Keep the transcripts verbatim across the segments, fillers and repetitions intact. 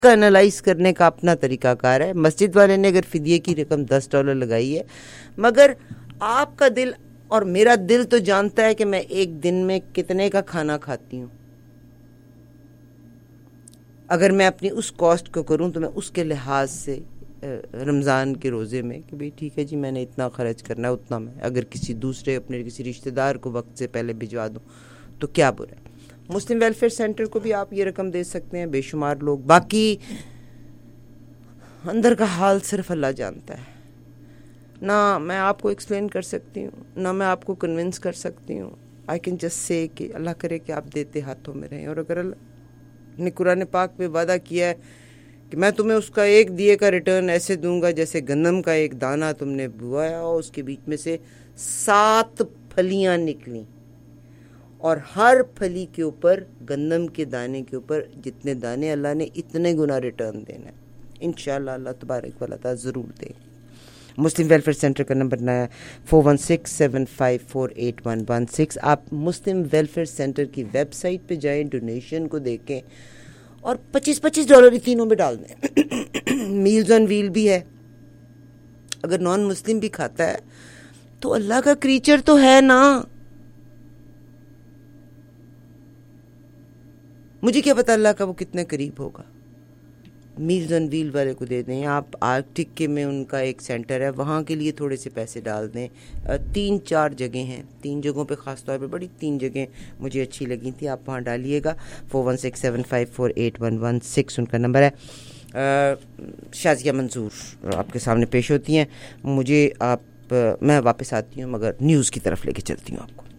کا انالائز کرنے کا اپنا طریقہ کار ہے. مسجد والے نے اگر فدیے کی رقم دس ڈالر لگائی ہے, مگر آپ کا دل اور میرا دل تو جانتا ہے کہ میں ایک دن میں کتنے کا کھانا کھاتی ہوں. اگر میں اپنی اس کاسٹ کو کروں تو میں اس کے لحاظ سے رمضان کے روزے میں کہ بھئی ٹھیک ہے جی میں نے اتنا خرچ کرنا ہے, اتنا میں اگر کسی دوسرے اپنے کسی رشتہ دار کو وقت سے پہلے بھجوا دوں تو کیا برا ہے. مسلم ویلفیئر سینٹر کو بھی آپ یہ رقم دے سکتے ہیں, بے شمار لوگ. باقی اندر کا حال صرف اللہ جانتا ہے, نہ میں آپ کو ایکسپلین کر سکتی ہوں, نہ میں آپ کو کنونس کر سکتی ہوں. آئی کین جسٹ سے کہ اللہ کرے کہ آپ دیتے ہاتھوں میں رہیں, اور اگر اللہ نے قرآن پاک پہ وعدہ کیا ہے کہ میں تمہیں اس کا ایک دیے کا ریٹرن ایسے دوں گا جیسے گندم کا ایک دانہ تم نے بوایا اور اس کے بیچ میں سے سات پھلیاں نکلیں, اور ہر پھلی کے اوپر گندم کے دانے کے اوپر جتنے دانے اللہ نے اتنے گنا ریٹرن دینا ہے. انشاءاللہ اللہ تبارک و تعالی ضرور دے. مسلم ویلفیئر سینٹر کا نمبر نیا four one six seven five four eight one one six. آپ مسلم ویلفیئر سینٹر کی ویب سائٹ پہ جائیں, ڈونیشن کو دیکھیں اور پچیس پچیس ڈالر تینوں میں ڈال دیں. میلز آن ویل بھی ہے, اگر نان مسلم بھی کھاتا ہے تو اللہ کا کریچر تو ہے نا. مجھے کیا پتا اللہ کا وہ کتنے قریب ہوگا. میلز آن ویل والے کو دے دیں. آپ آرکٹک کے میں ان کا ایک سینٹر ہے, وہاں کے لیے تھوڑے سے پیسے ڈال دیں. تین چار جگہیں ہیں, تین جگہوں پہ خاص طور پہ بڑی تین جگہیں مجھے اچھی لگی تھی, آپ وہاں ڈالیے گا. Four one six seven five four eight one one six ان کا نمبر ہے. شازیہ منظور آپ کے سامنے پیش ہوتی ہیں. مجھے آپ میں واپس آتی ہوں مگر نیوز کی طرف لے کے چلتی ہوں آپ کو.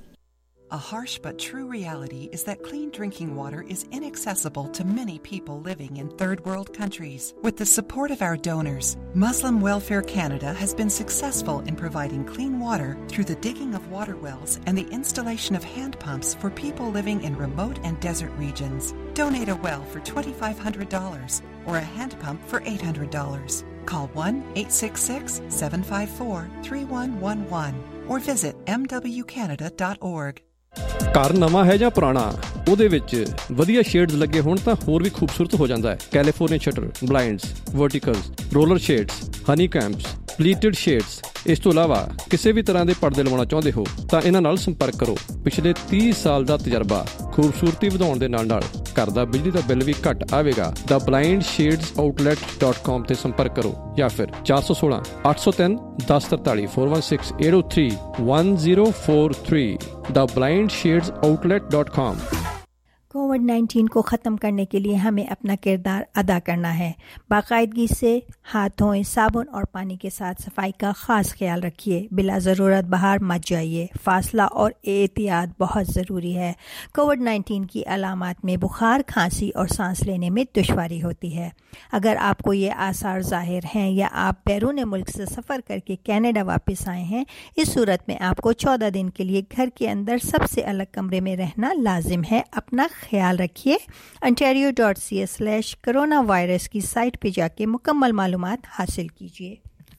A harsh but true reality is that clean drinking water is inaccessible to many people living in third world countries. With the support of our donors, Muslim Welfare Canada has been successful in providing clean water through the digging of water wells and the installation of hand pumps for people living in remote and desert regions. Donate a well for twenty-five hundred dollars or a hand pump for eight hundred dollars. Call one eight six six seven five four three one one one or visit m w canada dot org. ਘਰ ਨਵਾਂ ਹੈ ਜਾਂ ਪੁਰਾਣਾ, ਉਹਦੇ ਵਿੱਚ ਵਧੀਆ shades ਲੱਗੇ ਹੋਣ ਤਾਂ ਹੋਰ ਵੀ ਖੂਬਸੂਰਤ ਹੋ ਜਾਂਦਾ ਹੈ. California shutter, blinds, verticals, roller shades, honeycombs, pleated shades. ਇਸ ਤੋਂ ਇਲਾਵਾ ਕਿਸੇ ਵੀ ਤਰ੍ਹਾਂ ਦੇ ਪਰਦੇ ਲਵਾਉਣਾ ਚਾਹੁੰਦੇ ਹੋ ਤਾਂ ਇਹਨਾਂ ਨਾਲ ਸੰਪਰਕ ਕਰੋ. ਪਿਛਲੇ ਤੀਹ ਸਾਲ ਦਾ ਤਜਰਬਾ, ਖੂਬਸੂਰਤੀ ਵਧਾਉਣ ਦੇ ਨਾਲ ਨਾਲ ਘਰ ਦਾ ਬਿਜਲੀ ਦਾ ਬਿੱਲ ਵੀ ਘੱਟ ਆਵੇਗਾ. The blind shades outlet dot com ਤੇ ਸੰਪਰਕ ਕਰੋ ਜਾਂ ਫਿਰ ਚਾਰ ਸੌ ਸੋਲਾਂ ਅੱਠ ਸੌ ਤਿੰਨ ਦਸ ਤਰਤਾਲੀ four one six eight O three one zero four three. The blind shades outlet dot com. Covid nineteen کو ختم کرنے کے لیے ہمیں اپنا کردار ادا کرنا ہے. باقاعدگی سے ہاتھ دھوئیں, صابن اور پانی کے ساتھ صفائی کا خاص خیال رکھیے. بلا ضرورت باہر مت جائیے. فاصلہ اور احتیاط بہت ضروری ہے. کووڈ نائنٹین کی علامات میں بخار, کھانسی اور سانس لینے میں دشواری ہوتی ہے. اگر آپ کو یہ آثار ظاہر ہیں یا آپ بیرون ملک سے سفر کر کے کینیڈا واپس آئے ہیں, اس صورت میں آپ کو چودہ دن کے لیے گھر کے اندر سب سے الگ کمرے میں رہنا لازم ہے. اپنا خیال رکھیے. Ontario dot C A slash corona virus کی سائٹ پہ جا کے مکمل معلومات حاصل کیجیے.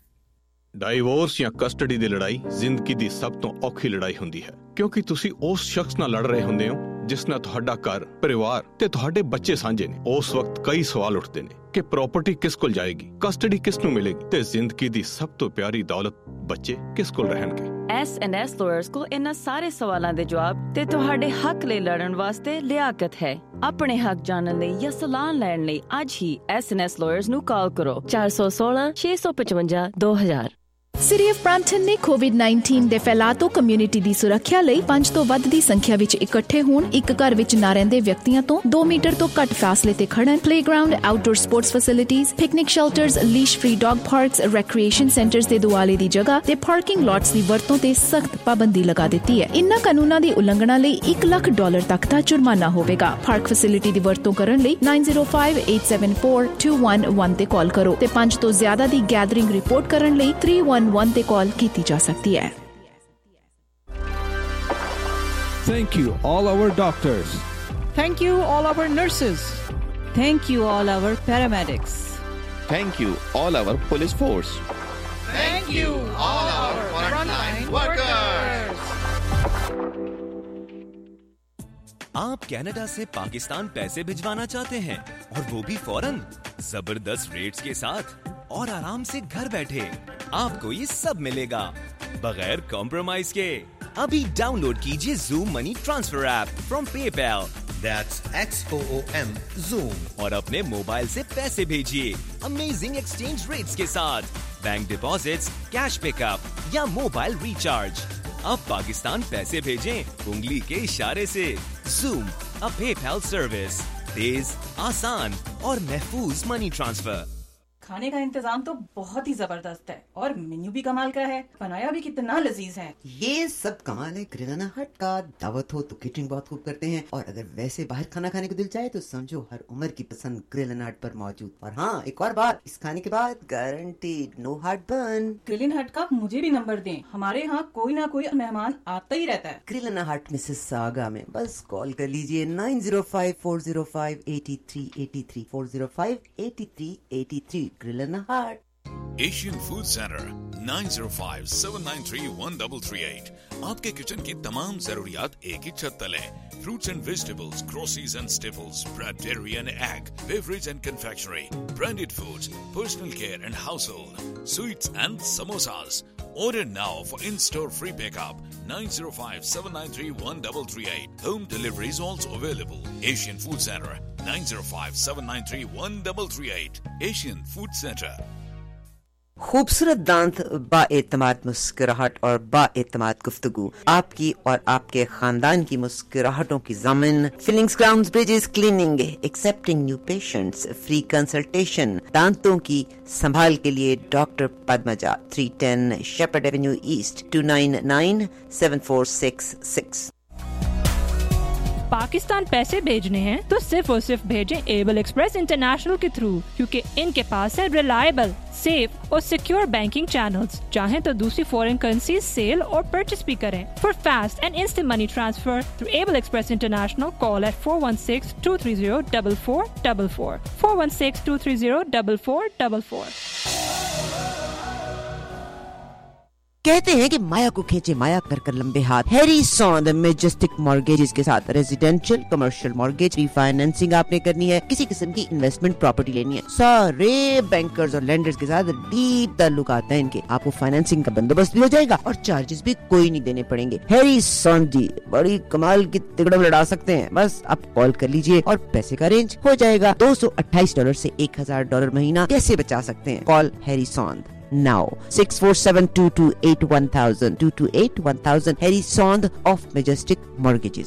ਡਾਈਵੋਰਸ ਜਾਂ ਕਸਟਡੀ ਦੀ ਲੜਾਈ ਜ਼ਿੰਦਗੀ ਦੀ ਸਭ ਤੋਂ ਔਖੀ ਲੜਾਈ ਹੁੰਦੀ ਹੈ, ਕਿਉਂਕਿ ਤੁਸੀਂ ਉਸ ਸ਼ਖਸ ਨਾਲ ਲੜ ਰਹੇ ਹੁੰਦੇ ਹੋ ਜਿਸ ਨਾਲ ਤੁਹਾਡਾ ਘਰ, ਪਰਿਵਾਰ ਤੇ ਤੁਹਾਡੇ ਬੱਚੇ ਸਾਂਝੇ ਨੇ. ਉਸ ਵਕਤ ਕਈ ਸਵਾਲ ਉੱਠਦੇ ਨੇ ਕਿ ਪ੍ਰਾਪਰਟੀ ਕਿਸ ਕੋਲ ਜਾਏਗੀ, ਕਸਟਡੀ ਕਿਸ ਨੂੰ ਮਿਲੇਗੀ ਤੇ ਜ਼ਿੰਦਗੀ ਦੀ ਸਭ ਤੋਂ ਪਿਆਰੀ ਦੌਲਤ ਬੱਚੇ ਕਿਸ ਕੋਲ ਰਹਿਣਗੇ. ਐਸ ਐਂਡ ਐਸ ਲਾਇਰਸ ਕੋਲ ਇਹਨਾਂ ਸਾਰੇ ਸਵਾਲਾਂ ਦੇ ਜਵਾਬ ਤੇ ਤੁਹਾਡੇ ਹੱਕ ਲਈ ਲੜਨ ਵਾਸਤੇ ਲਿਆਕਤ ਹੈ. ਆਪਣੇ ਹੱਕ ਜਾਣਨ ਲਈ ਜਾਂ ਸਲਾਹ ਲੈਣ ਲਈ ਅੱਜ ਹੀ ਐਸ ਐਂਡ ਐਸ ਲਾਇਰਸ ਨੂੰ ਕਾਲ ਕਰੋ ਚਾਰ ਸੌ ਸੋਲਾਂ ਛੇ ਸੌ ਪਚਵੰਜਾ ਦੋ ਹਜ਼ਾਰ. ਸਿਟੀ ਆਫ ਬ੍ਰੈਂਪਟਨ ਨੇ ਕੋਵਿਡ ਨਾਈਨਟੀਨ ਦੇ ਫੈਲਾਅ ਤੋਂ ਕਮਿਊਨਿਟੀ ਦੀ ਸੁਰੱਖਿਆ ਲਈ ਪੰਜ ਤੋਂ ਵੱਧ ਦੀ ਸੰਖਿਆ ਵਿੱਚ ਇਕੱਠੇ ਹੋਣ, ਇੱਕ ਘਰ ਵਿੱਚ ਨਾ ਰਹਿੰਦੇ ਵਿਅਕਤੀਆਂ ਤੋਂ ਦੋ ਮੀਟਰ ਤੋਂ ਘੱਟ ਫਾਸਲੇ ਤੇ ਖੜਨ, playground, outdoor sports facilities, picnic shelters, leash free dog parks, recreation centres ਦੇ ਦੁਆਲੇ ਦੀ ਜਗ੍ਹਾ ਤੇ ਪਾਰਕਿੰਗ ਲਾਟਸ ਦੀ ਵਰਤੋਂ ਤੇ ਸਖਤ ਪਾਬੰਦੀ ਲਗਾ ਦਿੱਤੀ ਹੈ. ਇਨ੍ਹਾਂ ਕਾਨੂੰਨਾਂ ਦੀ ਉਲੰਘਣਾ ਲਈ ਇੱਕ ਲੱਖ ਡਾਲਰ ਤੱਕ ਦਾ ਜੁਰਮਾਨਾ ਹੋਵੇਗਾ. ਪਾਰਕ ਫੈਸਿਲਿਟੀ ਦੀ ਵਰਤੋਂ ਕਰਨ ਲਈ nine zero five eight seven four two one one ਤੇ ਕਾਲ ਕਰੋ ਤੇ ਪੰਜ ਤੋਂ ਜ਼ਿਆਦਾ ਦੀ ਗੈਦਰਿੰਗ ਰਿਪੋਰਟ ਕਰਨ ਲਈ ਥ੍ਰੀ ਵਨ ਵਨ ਤੇ ਕਾਲ ਕੀਤੀ ਜਾ ਸਕਦੀ ਹੈ. Thank you all our doctors. Thank you all our nurses. Thank you all our paramedics. Thank you all our police force. Thank you all our frontline workers. آپ Canada سے پاکستان پیسے بھجوانا چاہتے ہیں اور وہ بھی فوراً زبردست ریٹس کے ساتھ اور آرام سے گھر بیٹھے؟ آپ کو یہ سب ملے گا بغیر کمپرومائز کے. ابھی ڈاؤن لوڈ کیجئے Zoom money transfer app from PayPal. That's X O O M Zoom. اور اپنے موبائل سے پیسے بھیجیے امیزنگ ایکسچینج ریٹس کے ساتھ. Bank deposits, cash pick up یا موبائل ریچارج. اب پاکستان پیسے بھیجیں انگلی کے اشارے سے. Zoom, a PayPal service. تیز, آسان اور محفوظ منی ٹرانسفر. کھانے کا انتظام تو بہت ہی زبردست ہے اور مینیو بھی کمال کا ہے. بنایا بھی کتنا لذیذ ہے. یہ سب کمال ہے گریلنا ہٹ کا. دعوت ہو تو کیٹرنگ بہت خوب کرتے ہیں, اور اگر ویسے باہر کھانا کھانے کو دل چاہے تو سمجھو ہر عمر کی پسند گریلنا ہٹ پر موجود. اور ہاں ایک اور بات, اس کھانے کے بعد guaranteed no heartburn. Grillin Hut کا مجھے بھی نمبر دیں, ہمارے ہاں کوئی نہ کوئی مہمان آتا ہی رہتا ہے. گریلنا ہٹ مسز ساگا میں بس کال کر لیجئے nine zero five four zero five eighty three eighty three four zero five eighty three eighty three. Grillin Hut. Asian food centre nine zero five seven nine three one double three eight. آپ کے kitchen کی تمام ضروریات ایک ہی چھت تلے. Fruits and vegetables, groceries and staples, bread, dairy and egg, beverage and confectionery, branded foods, personal care and household, sweets and samosas. Order now for in-store free pickup nine zero five seven nine three one three three eight. Home delivery is also available. Asian Food Center nine zero five seven nine three one three three eight. Asian Food Center. خوبصورت دانت, با اعتماد مسکراہٹ اور با اعتماد گفتگو, آپ کی اور آپ کے خاندان کی مسکراہٹوں کی ضامن. Fillings, crowns, bridges, cleaning, accepting new patients, free consultation. دانتوں کی سنبھال کے لیے doctor Padmaja, three ten Shepherd Avenue East, two nine nine seven four six six. Pakistan پیسے بھیجنے ہیں تو صرف اور صرف بھیجیں ایبل ایکسپریس انٹرنیشنل کے تھرو, کیونکہ ان کے پاس ہے ریلائبل, سیف اور سیکیور بینکنگ چینلز. چاہیں تو دوسری فورن کرنسی سیل اور پرچیز بھی کریں. For fast and instant money transfer through Able Express International, call at four one six two three zero double four double four four one six two three zero double four double four. کہتے ہیں کہ مایا کو کھینچے مایا کر کر لمبے ہاتھ. Harry سوند majestic Mortgages کے ساتھ residential, commercial mortgage, refinancing آپ نے کرنی ہے, کسی قسم کی انویسٹمنٹ پراپرٹی لینی ہے, سارے بینکرز اور لینڈرز کے ساتھ ڈیپ تعلقات ہیں ان کے. آپ کو فائنینسنگ کا بندوبست بھی ہو جائے گا اور چارجز بھی کوئی نہیں دینے پڑیں گے. ہیری سوند جی بڑی کمال کی تگڑم لڑا سکتے ہیں. بس آپ کال کر لیجئے اور پیسے کا رینج ہو جائے گا. دو سو اٹھائیس ڈالر سے ایک ہزار ڈالر مہینہ کیسے بچا سکتے ہیں؟ Call Harry Sond now six four seven two two eight one thousand two two eight one thousand. Harry Sond of Majestic Mortgages.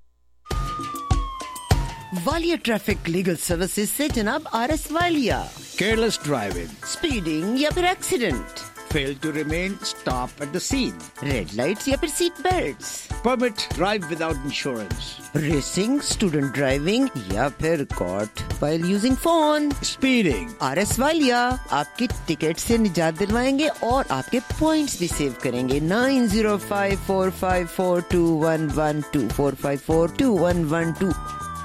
Walia traffic legal services سے جناب R S Walia. Careless driving, speeding یا پھر accident, fail to remain stop at the scene, red lights یا پھر seat belts, permit drive without insurance, racing, student driving یا پھر caught while using phone, speeding. R S Walia آپ کی ticket سے نجات دلوائیں گے اور آپ کے پوائنٹس بھی سیو کریں گے. Nine zero five four five four two one one two four five four two one one two.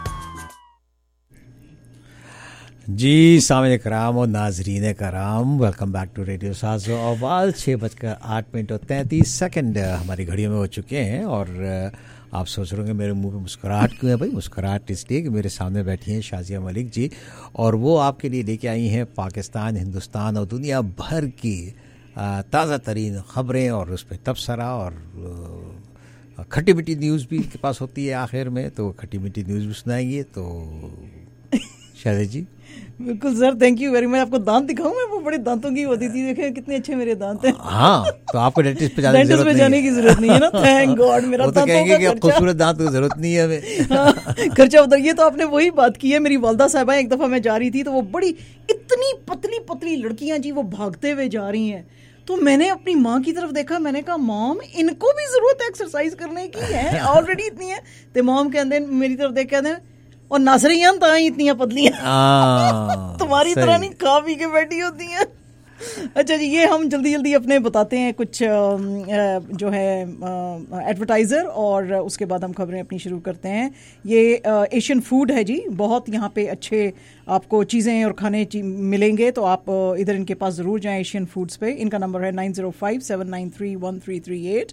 جی سامعین کرام اور ناظرین کرام, ویلکم بیک ٹو ریڈیو ساز و آواز. چھ بج کر آٹھ منٹ اور تینتیس سیکنڈ ہماری گھڑیوں میں ہو چکے ہیں. اور آپ سوچ رہے ہوں گے میرے منہ پہ مسکراہٹ کیوں ہے؟ بھائی مسکراہٹ اس لیے کہ میرے سامنے بیٹھی ہیں شازیہ ملک جی, اور وہ آپ کے لیے لے کے آئی ہیں پاکستان, ہندوستان اور دنیا بھر کی تازہ ترین خبریں, اور اس پہ تبصرہ اور کھٹی میٹھی نیوز بھی کے پاس ہوتی ہے آخر میں, تو کھٹی میٹھی نیوز بھی سنائیں گے. تو شازیہ جی. بالکل sir, thank you very much. آپ کو دانت دکھاؤں میں؟ وہ بڑے دانتوں کی ہوتی تھی, دیکھیں کتنے اچھے میرے دانت ہیں. ہاں تو آپ کو ڈینٹسٹ پہ جانے ڈینٹسٹ پہ جانے کی ضرورت نہیں ہے نا, تھینک گاڈ. میرا وہ تو کہیں گے کہ خوبصورت دانت کی ضرورت نہیں ہے ہمیں, خرچہ ادھر. یہ تو آپ نے وہی بات کی ہے. میری والدہ صاحبہ ایک دفعہ میں جا رہی تھی تو وہ بڑی اتنی پتلی پتلی لڑکیاں جی وہ بھاگتے ہوئے جا رہی ہیں, تو میں نے اپنی ماں کی طرف دیکھا, میں نے کہا مام ان کو بھی ضرورت ہے ایکسرسائز کرنے کی ہے, آلریڈی اتنی ہے. تو مام کہتے ہیں میری طرف دیکھ کہتے ہیں اور ناظرین تو اتنی پتلی ہیں تمہاری طرح نہیں کھا پی کے بیٹھی ہوتی ہیں. اچھا جی, یہ ہم جلدی جلدی اپنے بتاتے ہیں کچھ جو ہے ایڈورٹائزر, اور اس کے بعد ہم خبریں اپنی شروع کرتے ہیں. یہ ایشین فوڈ ہے جی, بہت یہاں پہ اچھے آپ کو چیزیں اور کھانے ملیں گے, تو آپ ادھر ان کے پاس ضرور جائیں ایشین فوڈس پہ. ان کا نمبر ہے nine zero five seven nine three one three three eight.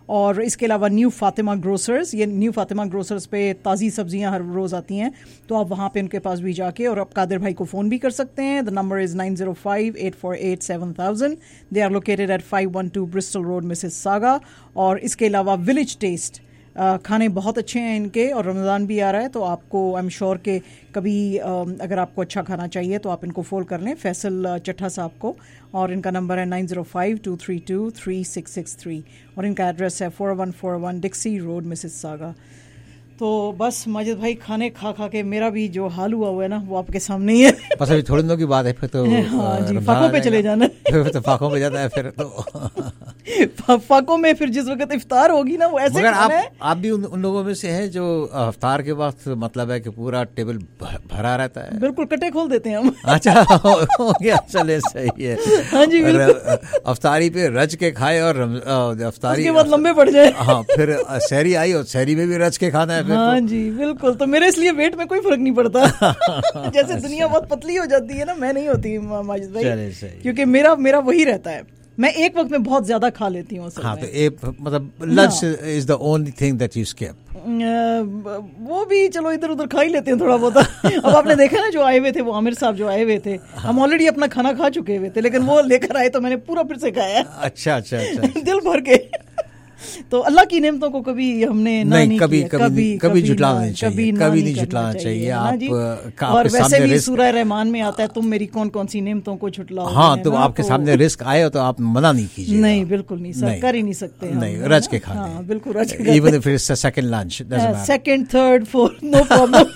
اور اس کے علاوہ نیو فاطمہ گروسرز, یہ نیو فاطمہ گروسرز پہ تازی سبزیاں ہر روز آتی ہیں, تو آپ وہاں پہ ان کے پاس بھی جا کے اور آپ قادر بھائی کو فون بھی کر سکتے ہیں. The number is nine zero five eight four eight seven thousand. They are located at five one two Bristol Road Mississauga. اور اس کے علاوہ ولیج ٹیسٹ, کھانے بہت اچھے ہیں ان کے, اور رمضان بھی آ رہا ہے تو آپ کو آئی ایم شیور کہ کبھی اگر آپ کو اچھا کھانا چاہیے تو آپ ان کو فون کر لیں, فیصل چٹھا صاحب کو, اور ان کا نمبر ہے nine zero five two three two three six six three, اور ان کا ایڈریس ہے four one four one Dixie Road Mississauga. تو بس ماجد بھائی کھانے کھا کھا کے میرا بھی جو حال ہوا ہوا ہے نا وہ آپ کے سامنے ہی ہے. بس ابھی تھوڑے دنوں کی بات ہے, پھر تو ہاں جی فاقوں پہ چلے جانا, پھر تو فاقوں پہ جاتا ہے, پھر تو فاقوں میں پھر جس وقت افطار ہوگی نا وہ ایسے کھانا ہے. آپ بھی ان لوگوں میں سے ہیں جو افطار کے وقت مطلب ہے کہ پورا ٹیبل بھرا رہتا ہے؟ بالکل کٹے کھول دیتے ہیں ہم. اچھا ہو گیا, چلے صحیح ہے. ہاں جی افطاری پہ رج کے کھائے اور افطاری کے بعد لمبے پڑ جائے. ہاں پھر سحری آئی اور سحری میں بھی رج کے کھانا ہے. ہاں جی بالکل. تو میرے اس لیے ویٹ میں کوئی فرق نہیں پڑتا. جیسے دنیا بہت پتلی ہو جاتی ہے نا, میں نہیں ہوتی ماجد بھائی, کیونکہ میرا میرا وہی رہتا ہے. میں ایک وقت میں بہت زیادہ کھا لیتی ہوں. ہاں تو ایک مطلب lunch is the only thing that you skip. وہ بھی چلو ادھر ادھر کھا ہی لیتے ہیں تھوڑا بہت. اب آپ نے دیکھا نا جو آئے ہوئے تھے وہ عامر صاحب جو آئے ہوئے تھے, ہم آلریڈی اپنا کھانا کھا چکے ہوئے تھے, لیکن وہ لے کر آئے تو میں نے پورا پھر سے کھایا. اچھا اچھا اچھا دل بھر کے. تو اللہ کی نعمتوں کو کبھی ہم نے نہیں کبھی کبھی کبھی جھٹلانا نہیں چاہیے, کبھی نہیں جھٹلانا چاہیے. آپ اور ویسے بھی سورہ رحمان میں آتا ہے تم میری کون کون سی نعمتوں کو جھٹلاؤ. ہاں تو آپ کے سامنے رزق آئے تو آپ منع نہیں کیجیے. نہیں بالکل نہیں سر, کر ہی نہیں سکتے. نہیں رج کے کھانے. ہاں بالکل رج کے. Even if it's second lunch, second third fourth no problem.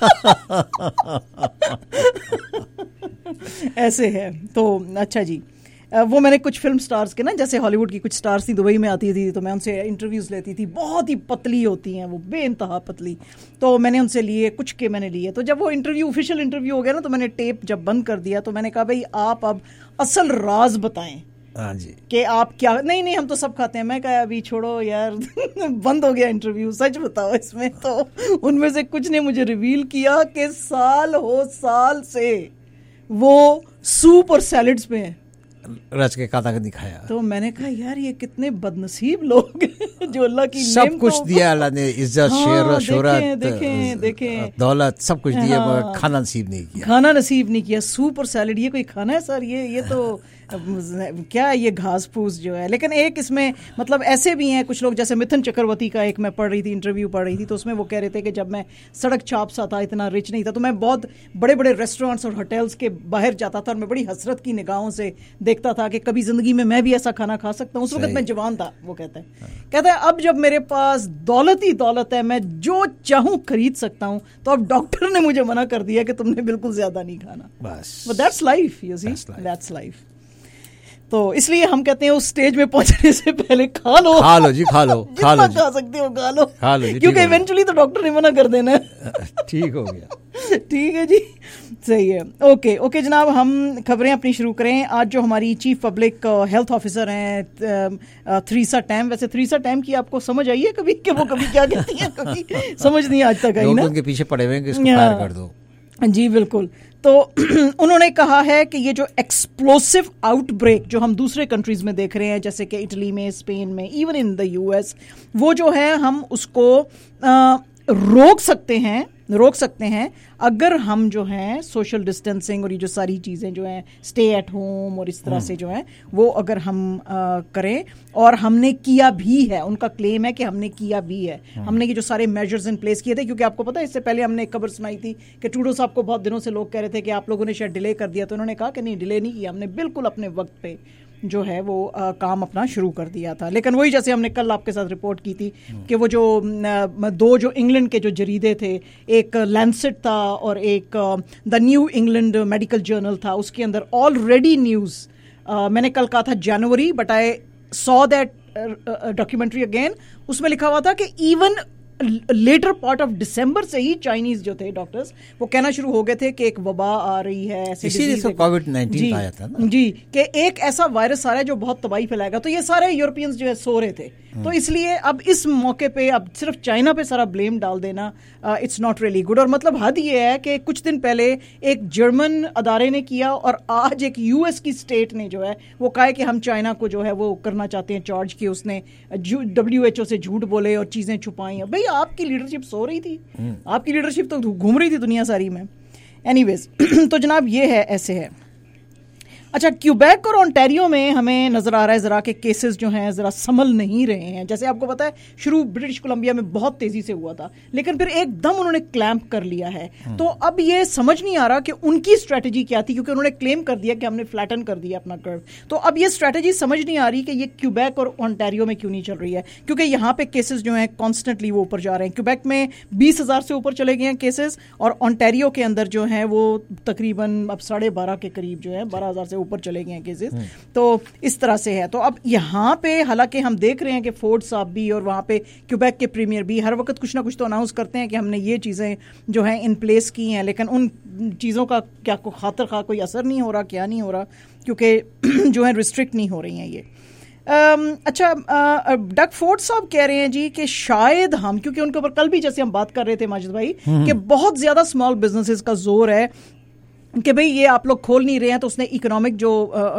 ایسے ہے. تو اچھا جی, وہ میں نے کچھ فلم سٹارز کے نا, جیسے ہالی ووڈ کی کچھ سٹارز تھی دبئی میں آتی تھی, تو میں ان سے انٹرویوز لیتی تھی. بہت ہی پتلی ہوتی ہیں وہ, بے انتہا پتلی. تو میں نے ان سے لیے کچھ کے میں نے لیے. تو جب وہ انٹرویو آفیشیل انٹرویو ہو گیا نا, تو میں نے ٹیپ جب بند کر دیا تو میں نے کہا بھائی آپ اب اصل راز بتائیں. ہاں جی کہ آپ کیا. نہیں نہیں ہم تو سب کھاتے ہیں. میں کہا ابھی چھوڑو یار, بند ہو گیا انٹرویو, سچ بتاؤ اس میں. تو ان میں سے کچھ نے مجھے ریویل کیا کہ سال ہو سال سے وہ سوپ اور سیلڈز پہ ہیں, رج کے کھانا نہیں کھایا. تو میں نے کہا یار یہ کتنے بد نصیب لوگ جو اللہ کی سب کچھ دیا اللہ نے, عزت, شہرت, شہرت, دیکھیں دیکھیں دولت, سب کچھ دیا, مگر کھانا نصیب نہیں کیا. کھانا نصیب نہیں کیا. سوپ اور سیلڈ یہ کوئی کھانا ہے سر؟ یہ یہ تو کیا یہ گھاس پھوس جو ہے. لیکن ایک اس میں مطلب ایسے بھی ہیں کچھ لوگ, جیسے متھن چکرورتی کا ایک میں پڑھ رہی تھی, انٹرویو پڑھ رہی تھی, تو اس میں وہ کہہ رہے تھے کہ جب میں سڑک چھاپ سا تھا, اتنا رچ نہیں تھا, تو میں بہت بڑے بڑے ریسٹورینٹس اور ہوٹلس کے باہر جاتا تھا اور میں بڑی حسرت کی نگاہوں سے دیکھتا تھا کہ کبھی زندگی میں میں بھی ایسا کھانا کھا سکتا ہوں. اس وقت میں جوان تھا. وہ کہتا ہے کہتا ہے اب جب میرے پاس دولت ہی دولت ہے, میں جو چاہوں خرید سکتا ہوں, تو اب ڈاکٹر نے مجھے منع کر دیا کہ تم نے بالکل زیادہ نہیں کھانا. بس that's life, you see, that's life. تو اس لیے ہم کہتے ہیں اس سٹیج میں پہنچنے سے پہلے کھا لو, کھا لو جی, کھا لو, کھا لو, کھا سکتے ہو کھا لو, کھا لو, کیونکہ ایونچولی تو ڈاکٹر نے منع کر دینا ہے. ٹھیک ہو گیا, ٹھیک ہے جی, صحیح ہے. اوکے اوکے جناب, ہم خبریں اپنی شروع کریں. آج جو ہماری چیف پبلک ہیلتھ آفیسر ہیں تھریسا ٹیم, ویسے تھریسا ٹیم کی آپ کو سمجھ آئی ہے کبھی کہ وہ کبھی کیا کہتی ہیں؟ کبھی سمجھ نہیں آج تک آئی نا, ان کے پیچھے پڑے ہوئے ہیں کہ اس کو فائر کر دو. جی بالکل. تو انہوں نے کہا ہے کہ یہ جو ایکسپلوسو آؤٹ بریک جو ہم دوسرے کنٹریز میں دیکھ رہے ہیں, جیسے کہ اٹلی میں, اسپین میں, even in the U S, وہ جو ہے ہم اس کو روک سکتے ہیں روک سکتے ہیں اگر ہم جو ہیں سوشل ڈسٹینسنگ اور یہ جو ساری چیزیں جو ہیں اسٹے ایٹ ہوم اور اس طرح سے جو ہیں وہ اگر ہم کریں, اور ہم نے کیا بھی ہے. ان کا کلیم ہے کہ ہم نے کیا بھی ہے, ہم نے یہ جو سارے میجرز ان پلیس کیے تھے. کیونکہ آپ کو پتا ہے اس سے پہلے ہم نے ایک خبر سنائی تھی کہ ٹروڈو صاحب کو بہت دنوں سے لوگ کہہ رہے تھے کہ آپ لوگوں نے شاید ڈیلے کر دیا, تو انہوں نے کہا کہ نہیں ڈیلے نہیں کیا, ہم نے بالکل اپنے وقت پہ جو ہے وہ آ, کام اپنا شروع کر دیا تھا. لیکن وہی جیسے ہم نے کل آپ کے ساتھ رپورٹ کی تھی کہ وہ جو دو جو انگلینڈ کے جو جریدے تھے, ایک لینسٹ تھا اور ایک the New England medical journal تھا, اس کے اندر آلریڈی نیوز, میں نے کل کہا تھا جنوری, but I saw that documentary again, اس میں لکھا ہوا تھا کہ even later part of December से ही चाइनीज जो थे डॉक्टर्स वो कहना शुरू हो गए थे कि एक वबा आ रही है, ऐसे इसीलिए तो कोविड नाइनटीन आया था ना जी, कि एक ऐसा वायरस आ रहा है जो बहुत तबाही फैलाएगा। तो ये सारे यूरोपियंस जो है सो रहे थे, तो इसलिए अब इस मौके पे अब सिर्फ चाइना पे सारा ब्लेम डाल देना इट्स नॉट रियली गुड। और मतलब हद ये है कि कुछ दिन पहले एक जर्मन अदारे ने किया और आज एक यूएस की स्टेट ने जो है वो कहा कि हम चाइना को जो है वो करना चाहते हैं चार्ज कि उसने डब्ल्यू एच ओ से झूठ बोले और चीजें छुपाई। भाई आपकी लीडरशिप सो रही थी, आपकी लीडरशिप तो घूम रही थी दुनिया सारी में। एनीवेज तो जनाब ये है, ऐसे है। अच्छा, क्यूबेक और ओंटारियो में हमें नजर आ रहा है जरा के केसेस जो हैं जरा संभल नहीं रहे हैं। जैसे आपको पता है शुरू ब्रिटिश कोलंबिया में बहुत तेजी से हुआ था, लेकिन फिर एकदम उन्होंने क्लैंप कर लिया है। तो अब ये समझ नहीं आ रहा कि उनकी स्ट्रेटजी क्या थी, क्योंकि उन्होंने क्लेम कर दिया कि हमने फ्लैटन कर दिया अपना कर्व। तो अब ये स्ट्रेटजी समझ नहीं आ रही कि ये क्यूबेक और ओंटारियो में क्यों नहीं चल रही है, क्योंकि यहाँ पे केसेस जो हैं कॉन्स्टेंटली वो ऊपर जा रहे हैं। क्यूबेक में बीस हजार से ऊपर चले गए हैं केसेस, और ओंटारियो के अंदर जो है वो तकरीबन अब साढ़े बारह के करीब जो है बारह हजार से ऊपर चले गए हैं केसेस। तो इस तरह से है। तो अब यहाँ पे हालांकि हम देख रहे हैं कि फोर्ड साहब भी और वहाँ पे क्यूबेक के प्रीमियर भी हर वक्त कुछ ना कुछ तो अनाउंस करते हैं कि हमने ये चीज़ें जो हैं इन प्लेस की हैं, लेकिन उन चीज़ों का क्या को खातर खा कोई असर नहीं हो रहा, क्या नहीं हो रहा, क्योंकि जो है रिस्ट्रिक्ट नहीं हो रही हैं ये। Um, अच्छा, डग फोर्ड साहब कह रहे हैं जी कि शायद हम, क्योंकि उनके ऊपर कल भी जैसे हम बात कर रहे थे माजिद भाई कि बहुत ज्यादा स्मॉल बिजनेसेस का जोर है कि भाई ये आप लोग खोल नहीं रहे हैं, तो उसने इकोनॉमिक जो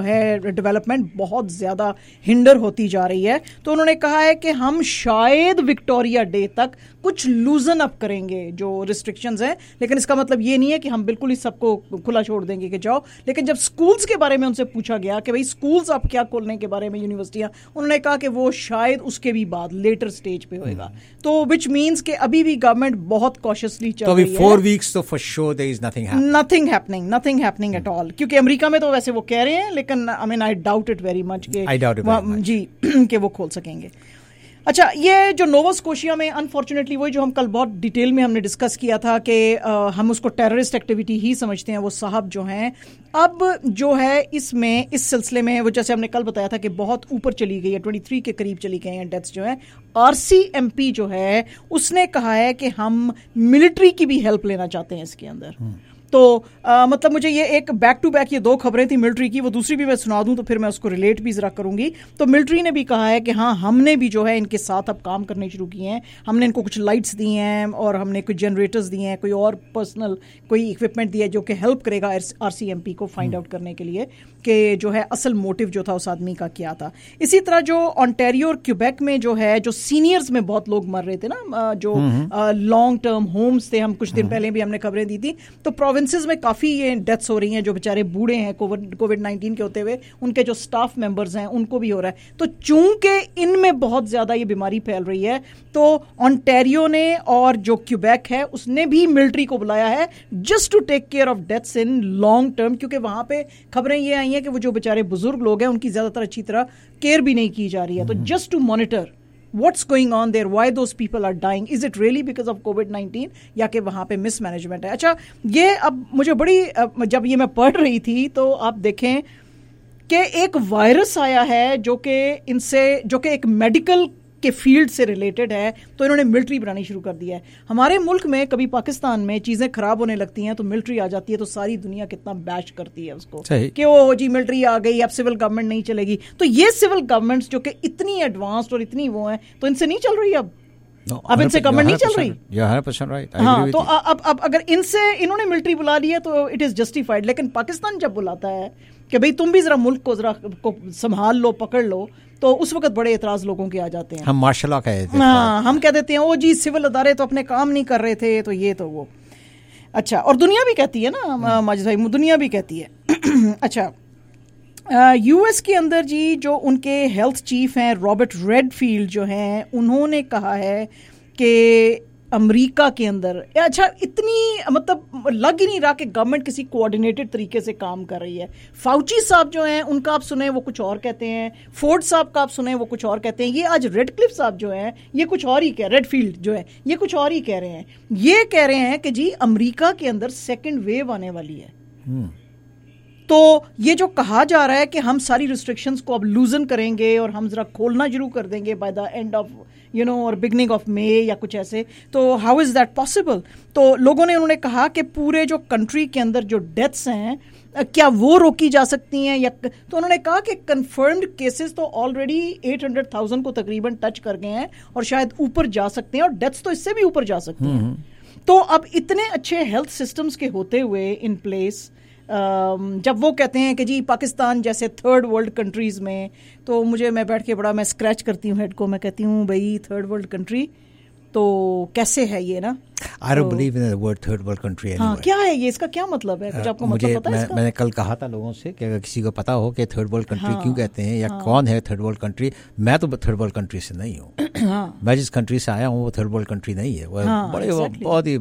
है डेवलपमेंट बहुत ज़्यादा हिंडर होती जा रही है। तो उन्होंने कहा है कि हम शायद विक्टोरिया डे तक कुछ लूजन अप करेंगे जो रिस्ट्रिक्शंस हैं, लेकिन इसका मतलब ये नहीं है कि हम बिल्कुल ही सबको खुला छोड़ देंगे कि जाओ। लेकिन जब स्कूल्स के बारे में उनसे पूछा गया कि भाई स्कूल्स आप क्या खोलने के बारे में, यूनिवर्सिटियां, उन्होंने कहा कि वो शायद उसके भी बाद लेटर स्टेज पे होएगा। तो विच मीन्स कि अभी भी गवर्नमेंट बहुत कॉशियसली चल रही है। तो फोर वीक्स तो for sure there is nothing happening nothing happening nothing happening at all, क्योंकि अमेरिका में तो वैसे वो कह रहे हैं, लेकिन I mean I doubt it very much के जी कि वो खोल सकेंगे। अच्छा, ये जो नोवा स्कोशिया में अनफॉर्चुनेटली वही जो हम कल बहुत डिटेल में हमने डिस्कस किया था कि हम उसको टेररिस्ट एक्टिविटी ही समझते हैं, वो साहब जो हैं अब जो है इसमें इस सिलसिले में वो जैसे हमने कल बताया था कि बहुत ऊपर चली गई है, तेईस के करीब चली गई हैं डेथ्स जो है। आरसीएमपी जो है उसने कहा है कि हम मिलिट्री की भी हेल्प लेना चाहते हैं इसके अंदर। तो आ, मतलब मुझे ये एक बैक टू बैक ये दो खबरें थी मिलिट्री की, वो दूसरी भी मैं सुना दूं तो फिर मैं उसको रिलेट भी जरा करूंगी। तो मिलिट्री ने भी कहा है कि हाँ हमने भी जो है इनके साथ अब काम करने शुरू किए हैं, हमने इनको कुछ लाइट्स दी हैं और हमने कुछ जनरेटर्स दिए हैं, कोई और पर्सनल कोई इक्विपमेंट दिया है जो कि हेल्प करेगा आरसीएमपी को फाइंड आउट करने के लिए कि जो है असल मोटिव जो था उस आदमी का क्या था। इसी तरह जो ओंटारियो और क्यूबेक में जो है जो सीनियर्स में बहुत लोग मर रहे थे ना, जो लॉन्ग टर्म होम्स थे, हम कुछ दिन पहले भी हमने खबरें दी थी, तो प्रोविंसेस में काफ़ी ये डेथ्स हो रही हैं जो बेचारे बूढ़े हैं कोविड कोविड नाइन्टीन के होते हुए, उनके जो स्टाफ मेंबर्स हैं उनको भी हो रहा है। तो चूंकि इनमें बहुत ज़्यादा ये बीमारी फैल रही है, तो ओंटारियो ने और जो क्यूबेक है उसने भी मिलिट्री को बुलाया है just to take care of deaths in long term, क्योंकि वहाँ पे खबरें ये आई हैं कि वो जो बेचारे बुजुर्ग लोग हैं उनकी ज़्यादातर अच्छी तरह केयर भी नहीं की जा रही है। तो just to monitor what's going on there, why those people are dying, is it really because of COVID nineteen या कि वहाँ पे मिसमैनेजमेंट है। अच्छा, ये अब मुझे बड़ी जब ये मैं पढ़ रही थी तो आप देखें कि एक वायरस आया है जो कि इनसे जो कि एक मेडिकल के फील्ड से रिलेटेड है, तो इन्होंने मिलिट्री बनानी शुरू कर दिया है। हमारे मुल्क में कभी पाकिस्तान में चीज़ें खराब होने लगती हैं तो मिलिट्री आ जाती है, तो सारी दुनिया कितना बैश करती है उसको कि ओ जी मिलिट्री आ गई, अब सिविल गवर्नमेंट नहीं चलेगी। तो ये सिविल गवर्नमेंट्स जो कि इतनी एडवांस्ड और इतनी वो हैं, तो इनसे नहीं चल रही अब no, अब इनसे गवर्नमेंट नहीं चल रही। right. हाँ, तो अब अब अगर इनसे इन्होंने मिलिट्री बुला ली है तो इट इज़ जस्टिफाइड। लेकिन पाकिस्तान जब बुलाता है कि भाई तुम भी जरा मुल्क को जरा को संभाल लो, पकड़ लो, तो उस वक्त बड़े एतराज लोगों के आ जाते हैं। हम मार्शल लॉ कहते हैं, हाँ, हम कह देते हैं ओ जी सिविल अदारे तो अपने काम नहीं कर रहे थे, तो ये तो वो। अच्छा, और दुनिया भी कहती है ना माजिद भाई, दुनिया भी कहती है। अच्छा, यूएस के अंदर जी जो उनके हेल्थ चीफ हैं रॉबर्ट रेडफील्ड जो हैं, उन्होंने कहा है कि अमेरिका के अंदर अच्छा इतनी मतलब लग ही नहीं रहा कि गवर्नमेंट किसी कोऑर्डिनेटेड तरीके से काम कर रही है। फाउची साहब जो हैं उनका आप सुने वो कुछ और कहते हैं, फोर्ड साहब का आप सुने वो कुछ और कहते हैं, ये आज रेडक्लिफ साहब जो हैं ये कुछ और ही कह रेडफील्ड जो है ये कुछ और ही कह रहे हैं। ये कह रहे हैं कि जी अमेरिका के अंदर सेकेंड वेव आने वाली है। تو یہ جو کہا جا رہا ہے کہ ہم ساری ریسٹرکشنز کو اب لوزن کریں گے اور ہم ذرا کھولنا شروع کر دیں گے by the end of you know اور بگننگ آف مے یا کچھ ایسے, تو ہاؤ از دیٹ پاسبل؟ تو لوگوں نے انہوں نے کہا کہ پورے جو کنٹری کے اندر جو ڈیتھس ہیں کیا وہ روکی جا سکتی ہیں یا, تو انہوں نے کہا کہ کنفرمڈ کیسز تو آلریڈی ایٹ ہنڈریڈ تھاؤزینڈ کو تقریباً ٹچ کر گئے ہیں اور شاید اوپر جا سکتے ہیں اور ڈیتھس تو اس سے بھی اوپر جا سکتی ہیں. تو اب اتنے اچھے ہیلتھ سسٹمز کے ہوتے ہوئے ان پلیس, جب وہ کہتے ہیں کہ جی پاکستان جیسے تھرڈ ورلڈ کنٹریز میں, تو مجھے میں بیٹھ کے بڑا میں اسکریچ کرتی ہوں ہیڈ کو, میں کہتی ہوں بھائی تھرڈ ورلڈ کنٹری تو کیسے ہے یہ نا. I don't believe in the word third world country anyway. ہاں کیا ہے یہ, اس کا کیا مطلب ہے, کچھ آپ کو مطلب پتا ہے اس کا؟ میں نے کل کہا تھا لوگوں سے کہ اگر کسی کو پتا ہو کہ تھرڈ ورلڈ کنٹری کیوں کہتے ہیں یا کون ہے تھرڈ ورلڈ کنٹری, میں تو تھرڈ ورلڈ کنٹری سے نہیں ہوں. میں جس کنٹری سے آیا ہوں وہ تھرڈ ورلڈ کنٹری نہیں ہے, وہ بڑے بہت ہی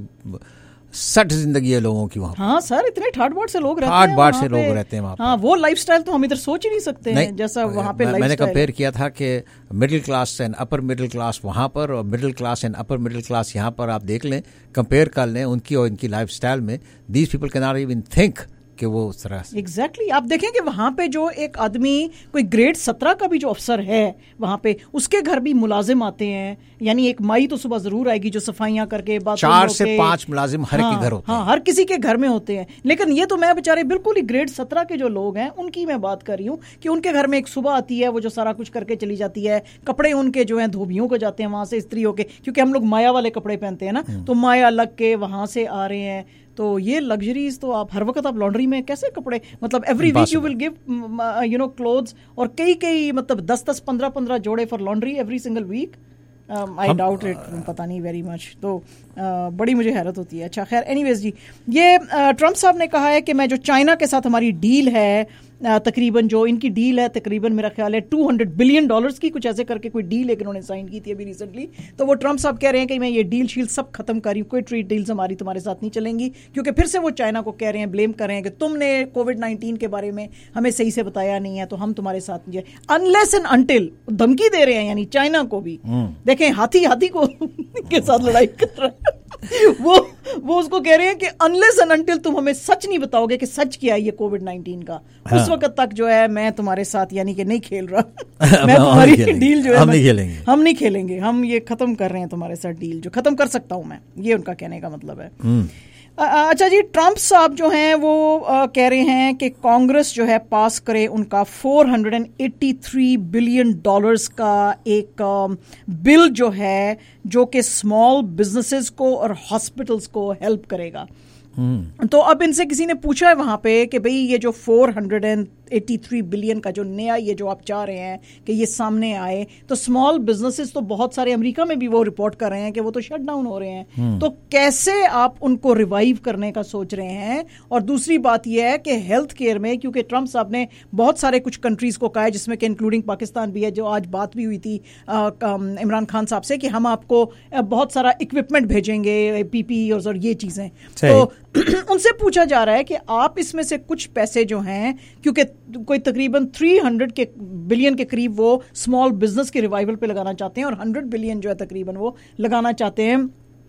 سٹ زندگی ہے لوگوں کی وہاں. ہاں سر اتنے ٹھاٹ باٹ سے لوگ رہتے ہیں, ٹھاٹ باٹ سے لوگ رہتے ہیں وہاں. ہاں وہ لائف سٹائل تو ہم ادھر سوچ ہی نہیں سکتے ہیں جیسا وہاں پہ. میں نے کمپیئر کیا تھا کہ middle class and upper middle class وہاں پر اور middle class and upper middle class یہاں پر, آپ دیکھ لیں کمپیئر کر لیں ان کی اور ان کی لائف سٹائل میں. These people can not even think کہ وہ اس طرح سے. ایگزیکٹلی آپ دیکھیں کہ وہاں پہ جو ایک آدمی کوئی گریڈ سترہ کا بھی جو افسر ہے وہاں پہ, اس کے گھر بھی ملازم آتے ہیں, یعنی ایک مائی تو صبح ضرور آئے گی جو صفائیاں کر کے, چار سے پانچ ملازم ہر کے گھر ہوتے ہیں. ہاں ہر کسی کے گھر میں ہوتے ہیں. لیکن یہ تو میں بیچارے بالکل ہی گریڈ سترہ کے جو لوگ ہیں ان کی میں بات کر رہی ہوں کہ ان کے گھر میں ایک صبح آتی ہے وہ جو سارا کچھ کر کے چلی جاتی ہے, کپڑے ان کے جو ہیں دھوبیوں کو جاتے ہیں وہاں سے استری ہو کے, کیونکہ ہم لوگ مایا والے کپڑے پہنتے ہیں نا, تو مایا لگ کے وہاں سے آ رہے ہیں. تو یہ لگژریز تو آپ ہر وقت آپ لانڈری میں کیسے کپڑے, مطلب every week you will give you know clothes, اور کئی کئی مطلب دس دس پندرہ پندرہ جوڑے for laundry every single week. I doubt it, پتہ نہیں ویری مچ. تو بڑی مجھے حیرت ہوتی ہے. اچھا خیر اینی ویز جی, یہ ٹرمپ صاحب نے کہا ہے کہ میں جو چائنا کے ساتھ ہماری ڈیل ہے, تقریباً جو ان کی ڈیل ہے تقریباً میرا خیال ہے ٹو ہنڈریڈ بلین ڈالرز کی, کچھ ایسے کر کے کوئی ڈیل ایک انہوں نے سائن کی تھی ابھی ریسنٹلی. تو وہ ٹرمپ صاحب کہہ رہے ہیں کہ میں یہ ڈیل شیل سب ختم کر رہی ہوں, کوئی ٹریڈ ڈیلز ہماری تمہارے ساتھ نہیں چلیں گی, کیونکہ پھر سے وہ چائنا کو کہہ رہے ہیں, بلیم کر رہے ہیں کہ تم نے کووڈ نائنٹین کے بارے میں ہمیں صحیح سے بتایا نہیں ہے تو ہم تمہارے ساتھ نہیں جائیں. انلیس اینڈ انٹل دھمکی دے رہے ہیں, یعنی چائنا کو بھی دیکھیں ہاتھی ہاتھی کو کے ساتھ لڑائی کر رہا ہے. وہ وہ اس کو کہہ رہے ہیں کہ انلیس اینڈ انٹل تم ہمیں سچ نہیں بتاؤ گے کہ سچ کیا ہے یہ کووڈ نائنٹین کا, اس وقت تک جو ہے میں تمہارے ساتھ یعنی کہ نہیں کھیل رہا, میں تمہاری ڈیل جو ہے ہم نہیں کھیلیں گے, ہم نہیں کھیلیں گے, ہم یہ ختم کر رہے ہیں تمہارے ساتھ ڈیل, جو ختم کر سکتا ہوں میں, یہ ان کا کہنے کا مطلب ہے. اچھا جی, ٹرمپ صاحب جو ہیں وہ کہہ رہے ہیں کہ کانگریس جو ہے پاس کرے ان کا four hundred and eighty three billion dollars کا ایک بل جو ہے جو کہ اسمال بزنسز کو اور ہاسپٹلس کو ہیلپ کرے گا. تو اب ان سے کسی نے پوچھا ہے وہاں پہ کہ بھئی یہ جو four hundred and eighty three billion کا جو نیا یہ جو آپ چاہ رہے ہیں کہ یہ سامنے آئے, تو اسمال بزنسز تو بہت سارے امریکہ میں بھی وہ رپورٹ کر رہے ہیں کہ وہ تو شٹ ڈاؤن ہو رہے ہیں, تو کیسے آپ ان کو ریوائیو کرنے کا سوچ رہے ہیں؟ اور دوسری بات یہ ہے کہ ہیلتھ کیئر میں, کیونکہ ٹرمپ صاحب نے بہت سارے کچھ کنٹریز کو کہا ہے جس میں کہ انکلوڈنگ پاکستان بھی ہے, جو آج بات بھی ہوئی تھی عمران خان صاحب سے کہ ہم آپ کو بہت سارا اکوپمنٹ بھیجیں گے, پی پی اور یہ چیزیں. تو ان سے پوچھا جا رہا ہے کہ آپ اس میں سے کچھ پیسے جو ہیں, کیونکہ کوئی تقریباً تھری ہنڈریڈ کے بلین کے قریب وہ اسمال بزنس کے ریوائول پہ لگانا چاہتے ہیں, اور ہنڈریڈ بلین جو ہے تقریباً وہ لگانا چاہتے ہیں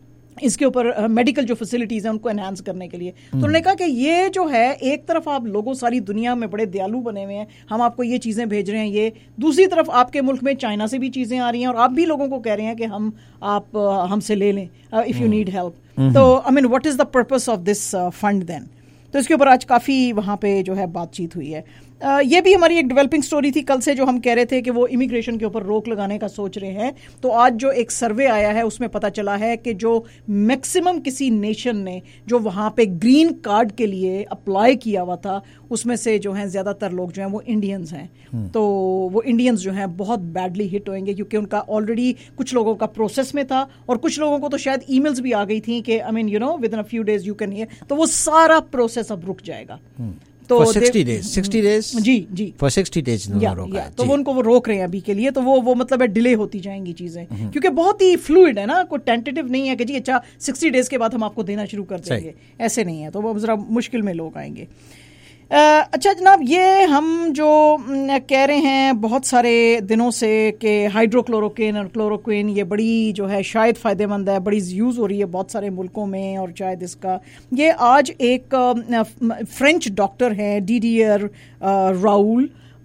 اس کے اوپر میڈیکل جو فیسلٹیز ہیں ان کو انہانس کرنے کے لیے. تو انہوں نے کہا کہ یہ جو ہے ایک طرف آپ لوگوں ساری دنیا میں بڑے دیالو بنے ہوئے ہیں, ہم آپ کو یہ چیزیں بھیج رہے ہیں, یہ دوسری طرف آپ کے ملک میں چائنا سے بھی چیزیں آ رہی ہیں اور آپ بھی لوگوں کو کہہ رہے ہیں کہ ہم آپ ہم سے لے لیں اف یو نیڈ ہیلپ. تو I mean what is the purpose of this fund then? تو اس کے اوپر آج کافی وہاں پہ جو ہے بات چیت ہوئی ہے. یہ بھی ہماری ایک ڈیولپنگ سٹوری تھی کل سے, جو ہم کہہ رہے تھے کہ وہ امیگریشن کے اوپر روک لگانے کا سوچ رہے ہیں. تو آج جو ایک سروے آیا ہے اس میں پتہ چلا ہے کہ جو میکسیمم کسی نیشن نے جو وہاں پہ گرین کارڈ کے لیے اپلائی کیا ہوا تھا, اس میں سے جو ہیں زیادہ تر لوگ جو ہیں وہ انڈینز ہیں. تو وہ انڈینز جو ہیں بہت بیڈلی ہٹ ہوئیں گے, کیونکہ ان کا آلریڈی کچھ لوگوں کا پروسیس میں تھا, اور کچھ لوگوں کو تو شاید ای میلز بھی آ گئی تھیں کہ I mean you know within a few days you can hear. تو وہ سارا پروسیس اب رک جائے گا. تو سکسٹی ڈیز سکسٹی ڈیز جی جی فار سکسٹی ڈیز تو وہ ان کو وہ روک رہے ہیں ابھی کے لیے. تو وہ وہ مطلب ہے ڈیلے ہوتی جائیں گی چیزیں, کیونکہ بہت ہی فلوئڈ ہے نا, کوئی ٹینٹیٹیو نہیں ہے کہ جی اچھا سکسٹی ڈیز کے بعد ہم آپ کو دینا شروع کر دیں گے, ایسے نہیں ہے. تو وہ ذرا مشکل میں لوگ آئیں گے. اچھا جناب, یہ ہم جو کہہ رہے ہیں بہت سارے دنوں سے کہ ہائیڈرو کلوروکوین اور کلوروکوین یہ بڑی جو ہے شاید فائدہ مند ہے, بڑی یوز ہو رہی ہے بہت سارے ملکوں میں, اور شاید اس کا یہ آج ایک فرینچ ڈاکٹر ہیں ڈیڈیئر راؤل,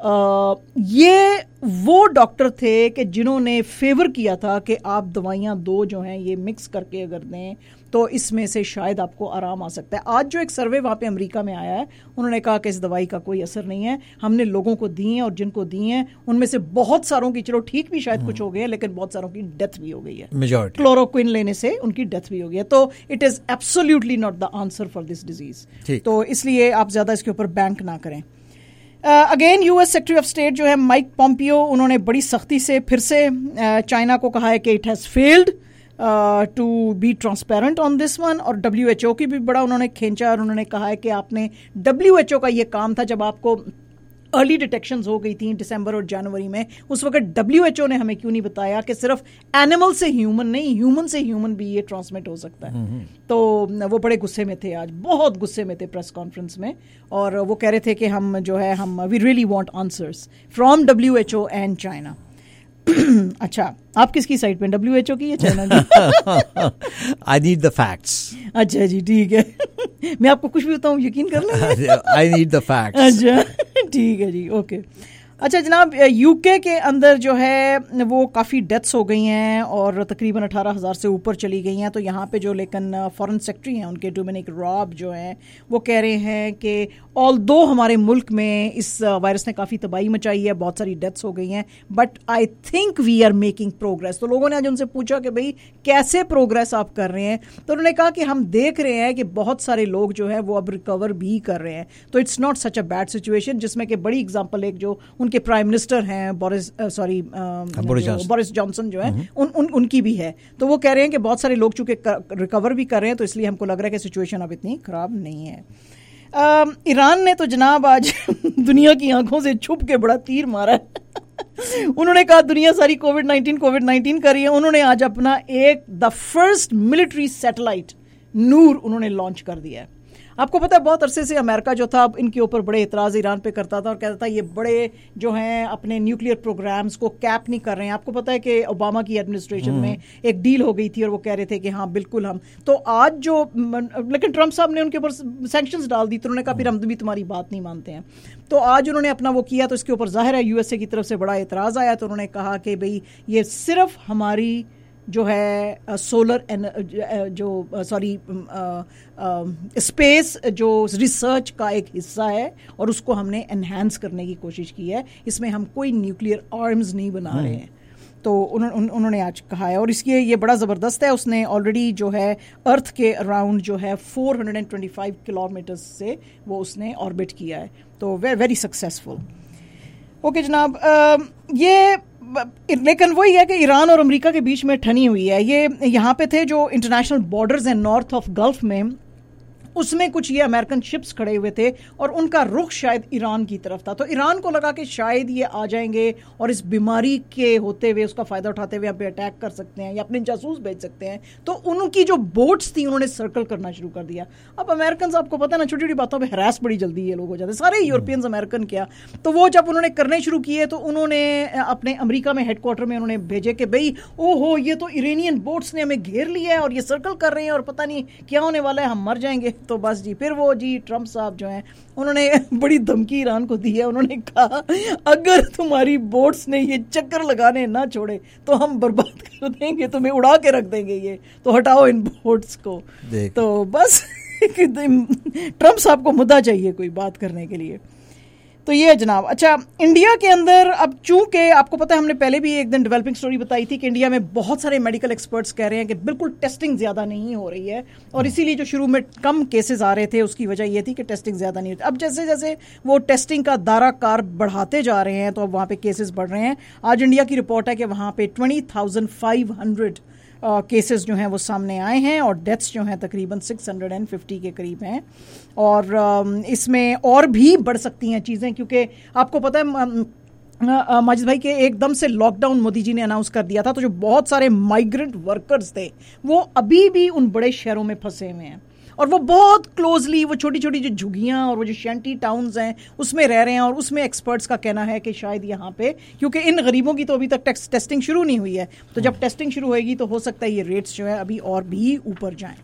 یہ وہ ڈاکٹر تھے کہ جنہوں نے فیور کیا تھا کہ آپ دوائیاں دو جو ہیں یہ مکس کر کے اگر دیں تو اس میں سے شاید آپ کو آرام آ سکتا ہے. آج جو ایک سروے وہاں پہ امریکہ میں آیا ہے, انہوں نے کہا کہ اس دوائی کا کوئی اثر نہیں ہے, ہم نے لوگوں کو دی ہیں اور جن کو دی ہیں ان میں سے بہت ساروں کی, چلو ٹھیک بھی شاید کچھ ہو گئے ہیں, لیکن بہت ساروں کی ڈیتھ بھی ہو گئی ہے, کلوروکوین لینے سے ان کی ڈیتھ بھی ہو گئی ہے. تو it is absolutely not the answer for this disease, تو اس لیے آپ زیادہ اس کے اوپر بینک نہ کریں. Again U S secretary of state جو ہے مائک پومپیو, انہوں نے بڑی سختی سے پھر سے چائنا کو کہا ہے کہ it has failed to be transparent on this one, اور ڈبلیو ایچ او کی بھی بڑا انہوں نے کھینچا, اور انہوں نے کہا ہے کہ آپ نے ڈبلیو ایچ او کا یہ کام تھا جب آپ کو ارلی ڈیٹیکشنز ہو گئی تھیں دسمبر اور جنوری میں, اس وقت ڈبلیو ایچ او نے ہمیں کیوں نہیں بتایا کہ صرف اینیمل سے ہیومن نہیں, ہیومن سے ہیومن بھی یہ ٹرانسمٹ ہو سکتا ہے. تو وہ بڑے غصے میں تھے, آج بہت غصے میں تھے پریس کانفرنس میں, اور وہ کہہ رہے تھے کہ ہم جو ہے ہم we really want answers from W H O and China. اچھا, آپ کس کی سائڈ پہ, ڈبلیو ایچ او کی یا چائنا کی؟ I need the facts. اچھا جی ٹھیک ہے, میں آپ کو کچھ بھی بتاؤں یقین کر لیں. I need the facts. اچھا ٹھیک ہے جی, اوکے. اچھا جناب, یو کے کے اندر جو ہے وہ کافی ڈیتھس ہو گئی ہیں اور تقریباً اٹھارہ ہزار سے اوپر چلی گئی ہیں. تو یہاں پہ جو لیکن فارن سیکرٹری ہیں ان کے ڈومینک راب جو ہیں وہ کہہ رہے ہیں کہ آل دو ہمارے ملک میں اس وائرس نے کافی تباہی مچائی ہے, بہت ساری ڈیتھس ہو گئی ہیں, but I think we are making progress. تو لوگوں نے آج ان سے پوچھا کہ بھئی کیسے پروگریس آپ کر رہے ہیں, تو انہوں نے کہا کہ ہم دیکھ رہے ہیں کہ بہت سارے لوگ جو ہے وہ اب ریکور بھی کر رہے ہیں. تو it's not such a bad situation, جس میں کہ بڑی اگزامپل ایک جو ان کے پرائم منسٹر ہیں بورس سوری بورس جانسن جو ہے ان, ان, ان کی بھی ہے. تو وہ کہہ رہے ہیں کہ بہت سارے لوگ چونکہ ریکور بھی کر رہے ہیں, تو اس لیے ہم کو لگ رہا ہے کہ سچویشن اب اتنی خراب نہیں ہے. ایران نے تو جناب آج دنیا کی آنکھوں سے چھپ کے بڑا تیر مارا ہے. انہوں نے کہا دنیا ساری کووڈ نائنٹین کووڈ نائنٹین کر رہی ہے. انہوں نے آج اپنا ایک the first military satellite Noor انہوں نے لانچ کر دیا ہے. آپ کو پتہ ہے بہت عرصے سے امریکہ جو تھا ان کے اوپر بڑے اعتراض ایران پہ کرتا تھا اور کہتا تھا یہ بڑے جو ہیں اپنے نیوکلیئر پروگرامز کو کیپ نہیں کر رہے ہیں. آپ کو پتہ ہے کہ اوباما کی ایڈمنسٹریشن میں ایک ڈیل ہو گئی تھی اور وہ کہہ رہے تھے کہ ہاں بالکل ہم, تو آج جو لیکن ٹرمپ صاحب نے ان کے اوپر سینکشنز ڈال دی, تو انہوں نے کہا پھر ہم بھی تمہاری بات نہیں مانتے ہیں. تو آج انہوں نے اپنا وہ کیا, تو اس کے اوپر ظاہر ہے یو ایس اے کی طرف سے بڑا اعتراض آیا. تو انہوں نے کہا کہ بھئی یہ صرف ہماری جو ہے سولر جو سوری اسپیس جو ریسرچ کا ایک حصہ ہے اور اس کو ہم نے انہینس کرنے کی کوشش کی ہے, اس میں ہم کوئی نیوکلیئر آرمز نہیں بنا رہے ہیں. تو انہوں نے آج کہا ہے, اور اس کے یہ بڑا زبردست ہے. اس نے آلریڈی جو ہے ارتھ کے اراؤنڈ جو ہے four hundred and twenty five kilometre سے وہ اس نے آربٹ کیا ہے. تو ویری سکسیزفل. اوکے جناب, یہ لیکن وہی ہے کہ ایران اور امریکہ کے بیچ میں ٹھنی ہوئی ہے. یہ یہاں پہ تھے جو انٹرنیشنل بارڈرز ہیں نارتھ آف گلف میں, اس میں کچھ یہ امریکن شپس کھڑے ہوئے تھے اور ان کا رخ شاید ایران کی طرف تھا. تو ایران کو لگا کہ شاید یہ آ جائیں گے اور اس بیماری کے ہوتے ہوئے اس کا فائدہ اٹھاتے ہوئے یہاں پہ اٹیک کر سکتے ہیں یا اپنے جاسوس بھیج سکتے ہیں. تو ان کی جو بوٹس تھیں انہوں نے سرکل کرنا شروع کر دیا. اب امریکنز آپ کو پتہ نا چھوٹی چھوٹی باتوں پہ ہراس بڑی جلدی یہ لوگ ہو جاتے ہیں, سارے یورپینز امریکن کیا. تو وہ جب انہوں نے کرنے شروع کیے تو انہوں نے اپنے امریکہ میں ہیڈ کوارٹر میں انہوں نے بھیجے کہ بھئی او ہو یہ تو ایرانین بوٹس نے ہمیں گھیر لیا ہے اور یہ سرکل کر رہے ہیں اور پتہ نہیں کیا ہونے والا ہے, ہم مر جائیں گے. تو بس جی پھر وہ جی ٹرمپ صاحب جو ہیں انہوں نے بڑی دھمکی ایران کو دی ہے. انہوں نے کہا اگر تمہاری بوٹس نے یہ چکر لگانے نہ چھوڑے تو ہم برباد کر دیں گے, تمہیں اڑا کے رکھ دیں گے, یہ تو ہٹاؤ ان بوٹس کو. تو بس ٹرمپ صاحب کو مدعا چاہیے کوئی بات کرنے کے لیے. تو یہ جناب. اچھا, انڈیا کے اندر اب چونکہ آپ کو پتہ ہے ہم نے پہلے بھی ایک دن ڈیولپنگ سٹوری بتائی تھی کہ انڈیا میں بہت سارے میڈیکل ایکسپرٹس کہہ رہے ہیں کہ بالکل ٹیسٹنگ زیادہ نہیں ہو رہی ہے, اور اسی لیے جو شروع میں کم کیسز آ رہے تھے اس کی وجہ یہ تھی کہ ٹیسٹنگ زیادہ نہیں ہوتی. اب جیسے جیسے وہ ٹیسٹنگ کا دائرہ کار بڑھاتے جا رہے ہیں تو اب وہاں پہ کیسز بڑھ رہے ہیں. آج انڈیا کی رپورٹ ہے کہ وہاں پہ twenty thousand five hundred cases جو ہیں وہ سامنے آئے ہیں اور ڈیتھس جو ہیں تقریباً سکس ہنڈریڈ اینڈ ففٹی کے قریب ہیں. اور اس میں اور بھی بڑھ سکتی ہیں چیزیں, کیونکہ آپ کو پتہ ہے ماجد بھائی کہ ایک دم سے لاک ڈاؤن مودی جی نے اناؤنس کر دیا تھا, تو جو بہت سارے مائیگرنٹ ورکرز تھے وہ ابھی بھی ان بڑے شہروں میں پھنسے ہوئے ہیں اور وہ بہت کلوزلی وہ چھوٹی چھوٹی جو جھگیاں اور وہ جو شینٹی ٹاؤنز ہیں اس میں رہ رہے ہیں, اور اس میں ایکسپرٹس کا کہنا ہے کہ شاید یہاں پہ کیونکہ ان غریبوں کی تو ابھی تک ٹیسٹنگ شروع نہیں ہوئی ہے, تو جب ٹیسٹنگ شروع ہوئے گی تو ہو سکتا ہے یہ ریٹس جو ہے ابھی اور بھی اوپر جائیں.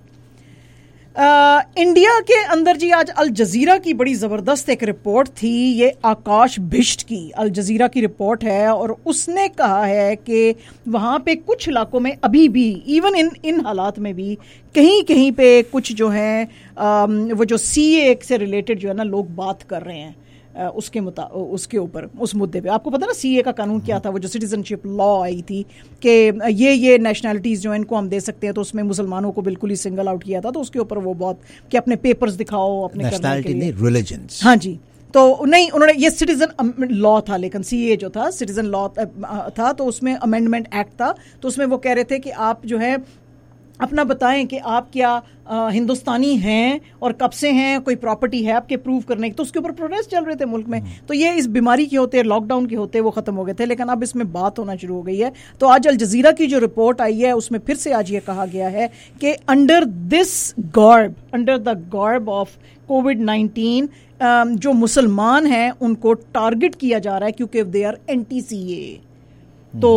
انڈیا کے اندر جی آج الجزیرہ کی بڑی زبردست ایک رپورٹ تھی, یہ آکاش بھشٹ کی الجزیرہ کی رپورٹ ہے, اور اس نے کہا ہے کہ وہاں پہ کچھ علاقوں میں ابھی بھی ایون ان ان حالات میں بھی کہیں کہیں پہ کچھ جو ہیں وہ جو سی اے سے ریلیٹڈ جو ہے نا لوگ بات کر رہے ہیں اس کے مطابق اس کے اوپر اس مدعے پہ. آپ کو پتہ نا سی اے کا قانون کیا تھا, وہ جو سٹیزن شپ لا آئی تھی کہ یہ یہ نیشنلٹیز جو ہیں ان کو ہم دے سکتے ہیں, تو اس میں مسلمانوں کو بالکل ہی سنگل آؤٹ کیا تھا, تو اس کے اوپر وہ بہت کہ اپنے پیپرز دکھاؤ اپنے نیشنلٹی نہیں ریلیجنز. ہاں جی, تو نہیں انہوں نے یہ سٹیزن لا تھا, لیکن سی اے جو تھا سٹیزن لا تھا, تو اس میں امینڈمنٹ ایکٹ تھا, تو اس میں وہ کہہ رہے تھے کہ آپ جو ہے اپنا بتائیں کہ آپ کیا ہندوستانی ہیں اور کب سے ہیں, کوئی پراپرٹی ہے آپ کے پروو کرنے کی, تو اس کے اوپر پروٹیسٹ چل رہے تھے ملک میں. تو یہ اس بیماری کے ہوتے لاک ڈاؤن کے ہوتے وہ ختم ہو گئے تھے, لیکن اب اس میں بات ہونا شروع ہو گئی ہے. تو آج الجزیرہ کی جو رپورٹ آئی ہے اس میں پھر سے آج یہ کہا گیا ہے کہ under this garb under the garb of COVID nineteen جو مسلمان ہیں ان کو ٹارگٹ کیا جا رہا ہے کیونکہ دے آر اینٹی سی اے. تو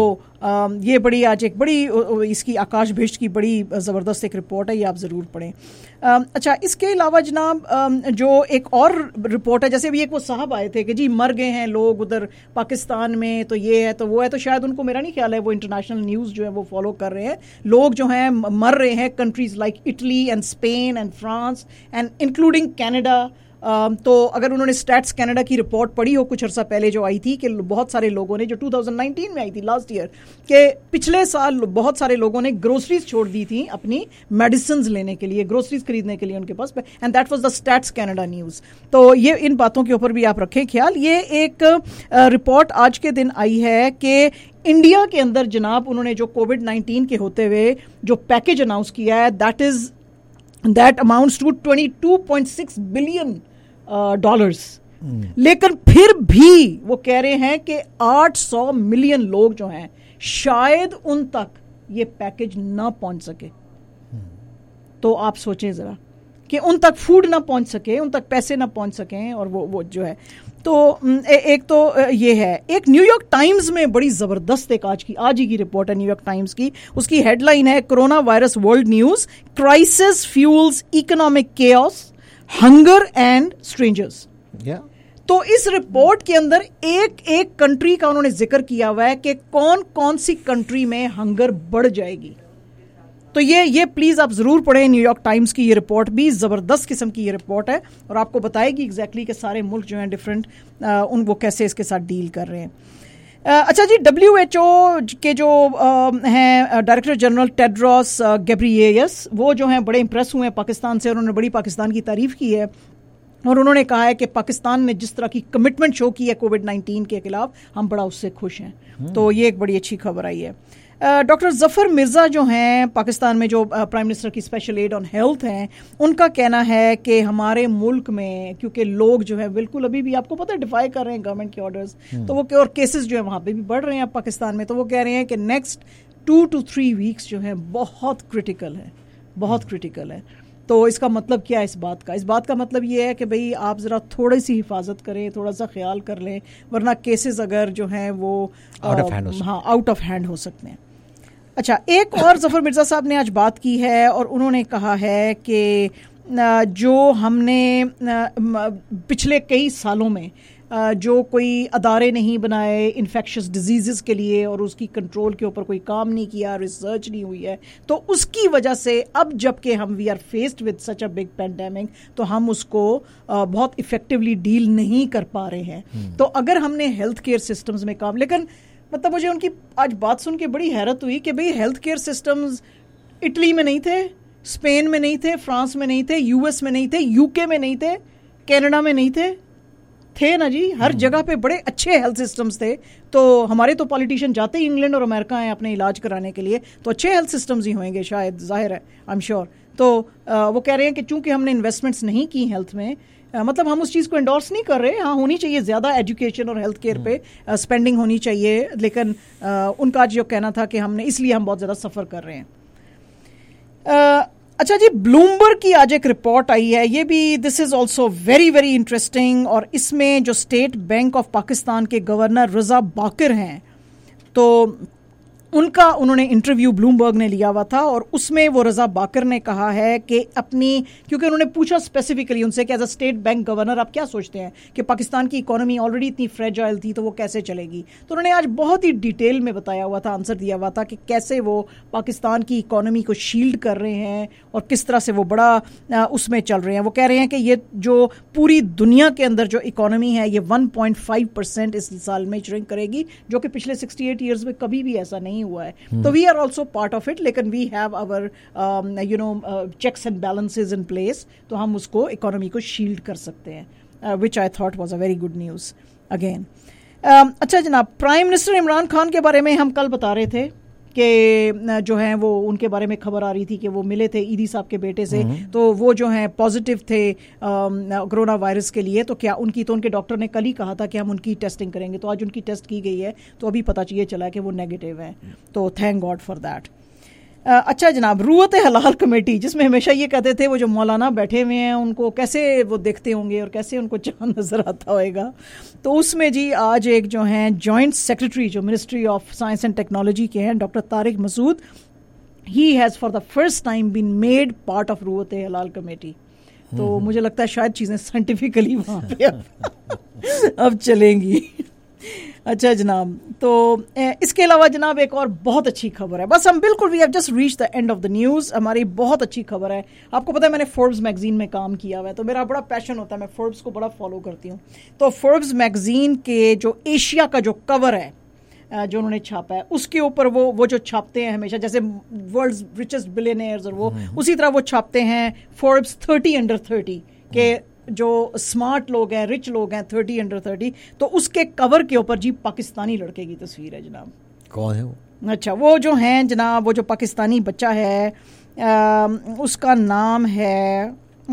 یہ بڑی آج ایک بڑی اس کی آکاش بھشٹ کی بڑی زبردست ایک رپورٹ ہے, یہ آپ ضرور پڑھیں. اچھا, اس کے علاوہ جناب جو ایک اور رپورٹ ہے, جیسے ابھی ایک وہ صاحب آئے تھے کہ جی مر گئے ہیں لوگ ادھر پاکستان میں, تو یہ ہے تو وہ ہے, تو شاید ان کو میرا نہیں خیال ہے وہ انٹرنیشنل نیوز جو ہے وہ فالو کر رہے ہیں. لوگ جو ہیں مر رہے ہیں countries like Italy and Spain and France and including Canada. تو اگر انہوں نے اسٹیٹس کینیڈا کی رپورٹ پڑھی ہو کچھ عرصہ پہلے جو آئی تھی کہ بہت سارے لوگوں نے جو دو ہزار انیس میں آئی تھی لاسٹ ایئر, کہ پچھلے سال بہت سارے لوگوں نے گروسریز چھوڑ دی تھیں اپنی میڈیسنز لینے کے لیے, گروسریز خریدنے کے لیے ان کے پاس, and that was the states Canada news. تو یہ ان باتوں کے اوپر بھی آپ رکھیں خیال. یہ ایک رپورٹ آج کے دن آئی ہے کہ انڈیا کے اندر جناب انہوں نے جو کووڈ نائنٹین کے ہوتے ہوئے جو پیکج اناؤنس کیا ہے that is that amounts to twenty two point six billion dollars, لیکن پھر بھی وہ کہہ رہے ہیں کہ آٹھ سو ملین لوگ جو ہیں شاید ان تک یہ پیکج نہ پہنچ سکے. تو آپ سوچیں ذرا کہ ان تک فوڈ نہ پہنچ سکے, ان تک پیسے نہ پہنچ سکیں, اور وہ وہ جو ہے. تو ایک تو یہ ہے. ایک نیو یارک ٹائمز میں بڑی زبردست ایک آج کی آج ہی کی رپورٹ ہے نیو یارک ٹائمز کی, اس کی ہیڈ لائن ہے corona virus world news, crisis fuels economic chaos, hunger and strangers. تو اس رپورٹ کے اندر ایک ایک کنٹری کا انہوں نے ذکر کیا ہوا ہے کہ کون کون سی کنٹری میں ہنگر بڑھ جائے گی. تو یہ یہ پلیز آپ ضرور پڑھیں, نیو یارک ٹائمز کی یہ رپورٹ بھی زبردست قسم کی یہ رپورٹ ہے, اور آپ کو بتائے گی ایگزیکٹلی کہ سارے ملک جو ہیں ڈفرینٹ ان وہ کیسے اس کے ساتھ ڈیل کر رہے ہیں. اچھا جی, ڈبلیو ایچ او کے جو ہیں ڈائریکٹر جنرل ٹیڈروس گیبریئیسس, وہ جو ہیں بڑے امپریس ہوئے ہیں پاکستان سے, اور انہوں نے بڑی پاکستان کی تعریف کی ہے, اور انہوں نے کہا ہے کہ پاکستان نے جس طرح کی کمٹمنٹ شو کی ہے کووڈ نائنٹین کے خلاف, ہم بڑا اس سے خوش ہیں. تو یہ ایک بڑی اچھی خبر آئی ہے. ڈاکٹر ظفر مرزا جو ہیں پاکستان میں جو پرائم منسٹر کی اسپیشل ایڈ آن ہیلتھ ہیں, ان کا کہنا ہے کہ ہمارے ملک میں کیونکہ لوگ جو ہے بالکل ابھی بھی آپ کو پتہ ہے ڈیفائی کر رہے ہیں گورنمنٹ کے آرڈرز, تو وہ اور کیسز جو ہے وہاں پہ بھی بڑھ رہے ہیں پاکستان میں, تو وہ کہہ رہے ہیں کہ next two to three weeks جو ہیں بہت کرٹیکل ہے, بہت کرٹیکل ہے. تو اس کا مطلب کیا ہے اس بات کا؟ اس بات کا مطلب یہ ہے کہ بھئی آپ ذرا تھوڑی سی حفاظت کریں, تھوڑا سا خیال کر لیں, ورنہ کیسز اگر جو ہیں وہ ہاں آؤٹ آف ہینڈ ہو سکتے ہیں. اچھا, ایک اور ظفر مرزا صاحب نے آج بات کی ہے, اور انہوں نے کہا ہے کہ جو ہم نے پچھلے کئی سالوں میں جو کوئی ادارے نہیں بنائے انفیکشس ڈیزیزز کے لیے, اور اس کی کنٹرول کے اوپر کوئی کام نہیں کیا, ریسرچ نہیں ہوئی ہے, تو اس کی وجہ سے اب جب کہ ہم we are faced with such a big pandemic, تو ہم اس کو بہت افیکٹولی ڈیل نہیں کر پا رہے ہیں. تو اگر ہم نے ہیلتھ کیئر سسٹمز میں کام, لیکن مطلب مجھے ان کی آج بات سن کے بڑی حیرت ہوئی کہ بھئی ہیلتھ کیئر سسٹمز اٹلی میں نہیں تھے, اسپین میں نہیں تھے, فرانس میں نہیں تھے, یو ایس میں نہیں تھے, یو کے میں نہیں تھے, کینیڈا میں نہیں تھے, تھے نا جی, ہر جگہ پہ بڑے اچھے ہیلتھ سسٹمز تھے. تو ہمارے تو پالیٹیشین جاتے ہی انگلینڈ اور امریکہ ہیں اپنے علاج کرانے کے لیے, تو اچھے ہیلتھ سسٹمز ہی ہوئیں گے شاید, ظاہر ہے, آئی ایم شیور. تو وہ کہہ رہے ہیں کہ چونکہ ہم نے انویسٹمنٹس نہیں کی ہیلتھ میں, مطلب ہم اس چیز کو انڈورس نہیں کر رہے, ہاں ہونی چاہیے زیادہ ایجوکیشن اور ہیلتھ کیئر پہ اسپینڈنگ ہونی چاہیے, لیکن ان کا جو کہنا تھا کہ ہم نے اس لیے ہم بہت زیادہ سفر کر رہے ہیں. अच्छा जी, ब्लूमबर्ग की आज एक रिपोर्ट आई है, ये भी this is also very very interesting, और इसमें जो स्टेट बैंक ऑफ पाकिस्तान के गवर्नर रजा बाकर हैं, तो उनका उन्होंने इंटरव्यू ब्लूमबर्ग ने लिया हुआ था, और उसमें वो रजा बाकर ने कहा है कि अपनी, क्योंकि उन्होंने पूछा स्पेसिफिकली उनसे कि as a state bank governor आप क्या सोचते हैं कि पाकिस्तान की इकोनॉमी ऑलरेडी इतनी फ्रेजाइल थी तो वो कैसे चलेगी, तो उन्होंने आज बहुत ही डिटेल में बताया हुआ था, आंसर दिया हुआ था कि कैसे वो पाकिस्तान की इकोनॉमी को शील्ड कर रहे हैं और किस तरह से वो बड़ा उसमें चल रहे हैं। वो कह रहे हैं कि ये जो पूरी दुनिया के अंदर जो इकोनॉमी है ये वन पॉइंट फाइव परसेंट इस साल में श्रिंक करेगी, जो कि पिछले सिक्सटी एट ईयर्स में कभी भी ऐसा नहीं हुआ है। तो we are also part of it, लेकिन we have our you know checks and balances in place, तो हम उसको इकोनॉमी को शील्ड कर सकते हैं, which I thought was a very good news again. अच्छा जनाब, प्राइम मिनिस्टर इमरान खान के बारे में हम कल बता रहे थे कि जो हैं वो उनके बारे में खबर आ रही थी कि वो मिले थे ईदी साहब के बेटे से, तो वो जो हैं पॉजिटिव थे कोरोना वायरस के लिए, तो क्या उनकी, तो उनके डॉक्टर ने कल ही कहा था कि हम उनकी टेस्टिंग करेंगे, तो आज उनकी टेस्ट की गई है, तो अभी पता ये चला कि वो नेगेटिव है, तो थैंक गॉड फॉर दैट। अच्छा जनाब, रूअत हलाल कमेटी, जिसमें हमेशा ये कहते थे वो जो मौलाना बैठे हुए हैं उनको कैसे वो देखते होंगे और कैसे उनको चांद नज़र आता होएगा, तो उसमें जी आज एक जो हैं जॉइंट सेक्रेटरी जो ministry of science and technology के हैं doctor Tariq Masood, he has for the first time been made part of Ruet Hilal committee, तो मुझे लगता है शायद चीज़ें साइंटिफिकली वहाँ पे अब, अब चलेंगी। अच्छा जनाब, तो इसके अलावा जनाब एक और बहुत अच्छी खबर है, बस हम बिल्कुल we have just reach the end of the news, हमारी बहुत अच्छी खबर है। आपको पता है मैंने फोर्ब्स मैगजीन में काम किया हुआ है, तो मेरा बड़ा पैशन होता है, मैं फोर्ब्स को बड़ा फॉलो करती हूँ, तो फोर्ब्स मैगजीन के जो एशिया का जो कवर है जो उन्होंने छापा है, उसके ऊपर वो वो जो छापते हैं हमेशा, जैसे वर्ल्ड्स रिचेस्ट बिलियनियर्स और वो उसी तरह वो छापते हैं फोर्ब्स थर्टी अंडर थर्टी के जो स्मार्ट लोग हैं, रिच लोग हैं, थर्टी अंडर थर्टी, तो उसके कवर के ऊपर जी पाकिस्तानी लड़के की तस्वीर है जनाब। कौन है वो? अच्छा, वो जो हैं जनाब, वो जो पाकिस्तानी बच्चा है आ, उसका नाम है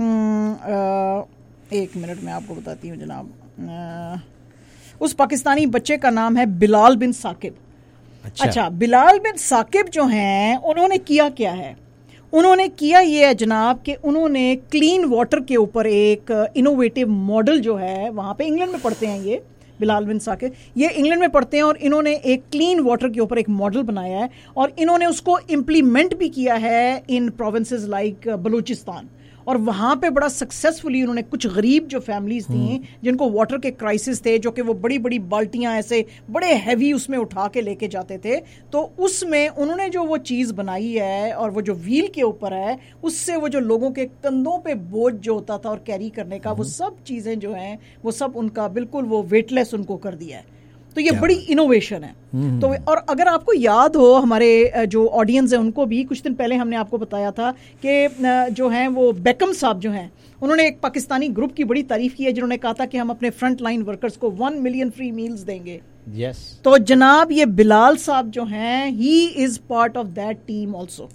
आ, एक मिनट में आपको बताती हूँ जनाब, आ, उस पाकिस्तानी बच्चे का नाम है बिलाल बिन साकिब। अच्छा, अच्छा बिलाल बिन साकिब जो हैं उन्होंने किया क्या है, उन्होंने किया ये है जनाब कि उन्होंने क्लीन वाटर के ऊपर एक इनोवेटिव मॉडल जो है, वहाँ पे इंग्लैंड में पढ़ते हैं ये बिलाल बिन साकिब, ये इंग्लैंड में पढ़ते हैं, और इन्होंने एक क्लीन वाटर के ऊपर एक मॉडल बनाया है और इन्होंने उसको इम्प्लीमेंट भी किया है इन प्रोविंसेस लाइक बलूचिस्तान, और वहाँ पे बड़ा सक्सेसफुली उन्होंने कुछ गरीब जो फैमिलीज थी जिनको वाटर के क्राइसिस थे, जो कि वो बड़ी बड़ी बाल्टियाँ ऐसे बड़े हैवी उसमें उठा के लेके जाते थे, तो उसमें उन्होंने जो वो चीज़ बनाई है और वो जो व्हील के ऊपर है, उससे वो जो लोगों के कंधों पे बोझ जो होता था और कैरी करने का, वो सब चीज़ें जो हैं वो सब उनका बिल्कुल वो वेटलेस उनको कर दिया है, तो ये बड़ी इनोवेशन है। तो और अगर आपको याद हो, हमारे जो ऑडियंस है उनको भी, कुछ दिन पहले हमने आपको बताया था कि जो हैं वो बेकम साहब जो हैं, उन्होंने एक पाकिस्तानी ग्रुप की बड़ी तारीफ की है जिन्होंने कहा था कि हम अपने फ्रंट लाइन वर्कर्स को वन मिलियन फ्री मील्स देंगे। yes. तो जनाब ये बिलाल साहब जो हैं, he is part of that team also.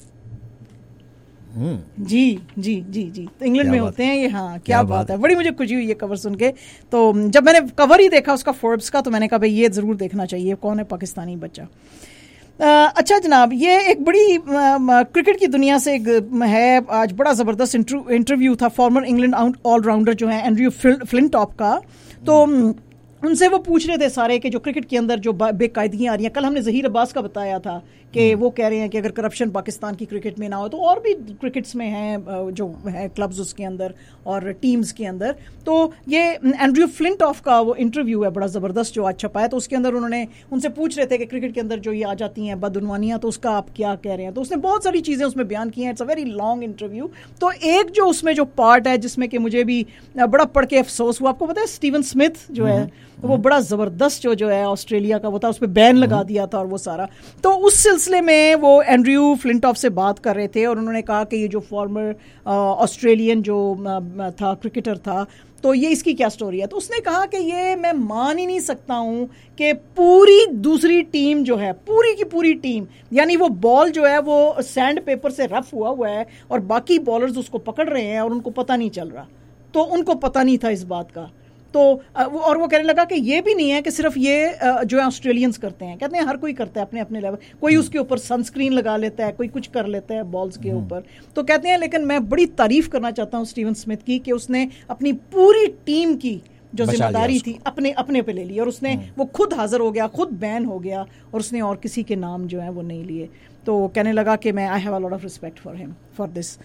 जी जी जी जी तो इंग्लैंड में होते हैं ये। हाँ, क्या, क्या बात, बात है, बड़ी मुझे खुशी हुई ये कवर सुन के। तो जब मैंने कवर ही देखा उसका फोर्ब्स का, तो मैंने कहा भाई ये ज़रूर देखना चाहिए, कौन है पाकिस्तानी बच्चा। आ, अच्छा जनाब, ये एक बड़ी आ, क्रिकेट की दुनिया से एक है, आज बड़ा ज़बरदस्त इंटरव्यू था फॉर्मर इंग्लैंड ऑलराउंडर जो है एंड्रयू फ्लिंटॉप का, तो उनसे वो पूछ रहे थे सारे कि जो क्रिकेट के अंदर जो बेकायदगियाँ आ रही हैं, कल हमने ज़हीर अब्बास का बताया था कि वो कह रहे हैं कि अगर करप्शन पाकिस्तान की क्रिकेट में ना हो तो और भी क्रिकेट्स में हैं जो है क्लब्स उसके अंदर और टीम्स के अंदर। तो ये एंड्रयू फ्लिंटॉफ का वो इंटरव्यू है बड़ा ज़बरदस्त जो आज छपा है, तो उसके अंदर उन्होंने उनसे पूछ रहे थे कि क्रिकेट के अंदर जो ये आ जाती हैं बदउनवानियाँ, तो उसका आप क्या कह रहे हैं, तो उसने बहुत सारी चीज़ें उसमें बयान की हैं। It's a very long interview. तो एक जो उसमें जो पार्ट है जिसमें कि मुझे भी बड़ा पढ़ के अफसोस हुआ, आपको पता है स्टीवन स्मिथ जो है तो वो बड़ा ज़बरदस्त जो जो है ऑस्ट्रेलिया का वो था, उस पर बैन लगा दिया था और वो सारा, तो उस सिलसिले में वो एंड्रयू फ्लिंटॉफ से बात कर रहे थे और उन्होंने कहा कि ये जो फॉर्मर ऑस्ट्रेलियन जो आ, था क्रिकेटर था, तो ये इसकी क्या स्टोरी है। तो उसने कहा कि ये मैं मान ही नहीं सकता हूँ कि पूरी दूसरी टीम जो है, पूरी की पूरी टीम, यानी वो बॉल जो है वो सैंड पेपर से रफ हुआ हुआ है और बाकी बॉलर्स उसको पकड़ रहे हैं और उनको पता नहीं चल रहा, तो उनको पता नहीं था इस बात का। تو اور وہ کہنے لگا کہ یہ بھی نہیں ہے کہ صرف یہ جو ہے آسٹریلینز کرتے ہیں, کہتے ہیں ہر کوئی کرتا ہے اپنے اپنے لیول, کوئی اس کے اوپر سن اسکرین لگا لیتا ہے, کوئی کچھ کر لیتا ہے بالز کے اوپر. تو کہتے ہیں لیکن میں بڑی تعریف کرنا چاہتا ہوں اسٹیون اسمتھ کی کہ اس نے اپنی پوری ٹیم کی جو ذمہ داری تھی اپنے اپنے پہ لے لی, اور اس نے وہ خود حاضر ہو گیا, خود بین ہو گیا, اور اس نے اور کسی کے نام جو ہیں وہ نہیں لیے. تو کہنے لگا کہ میں I have a lot of respect for him for this.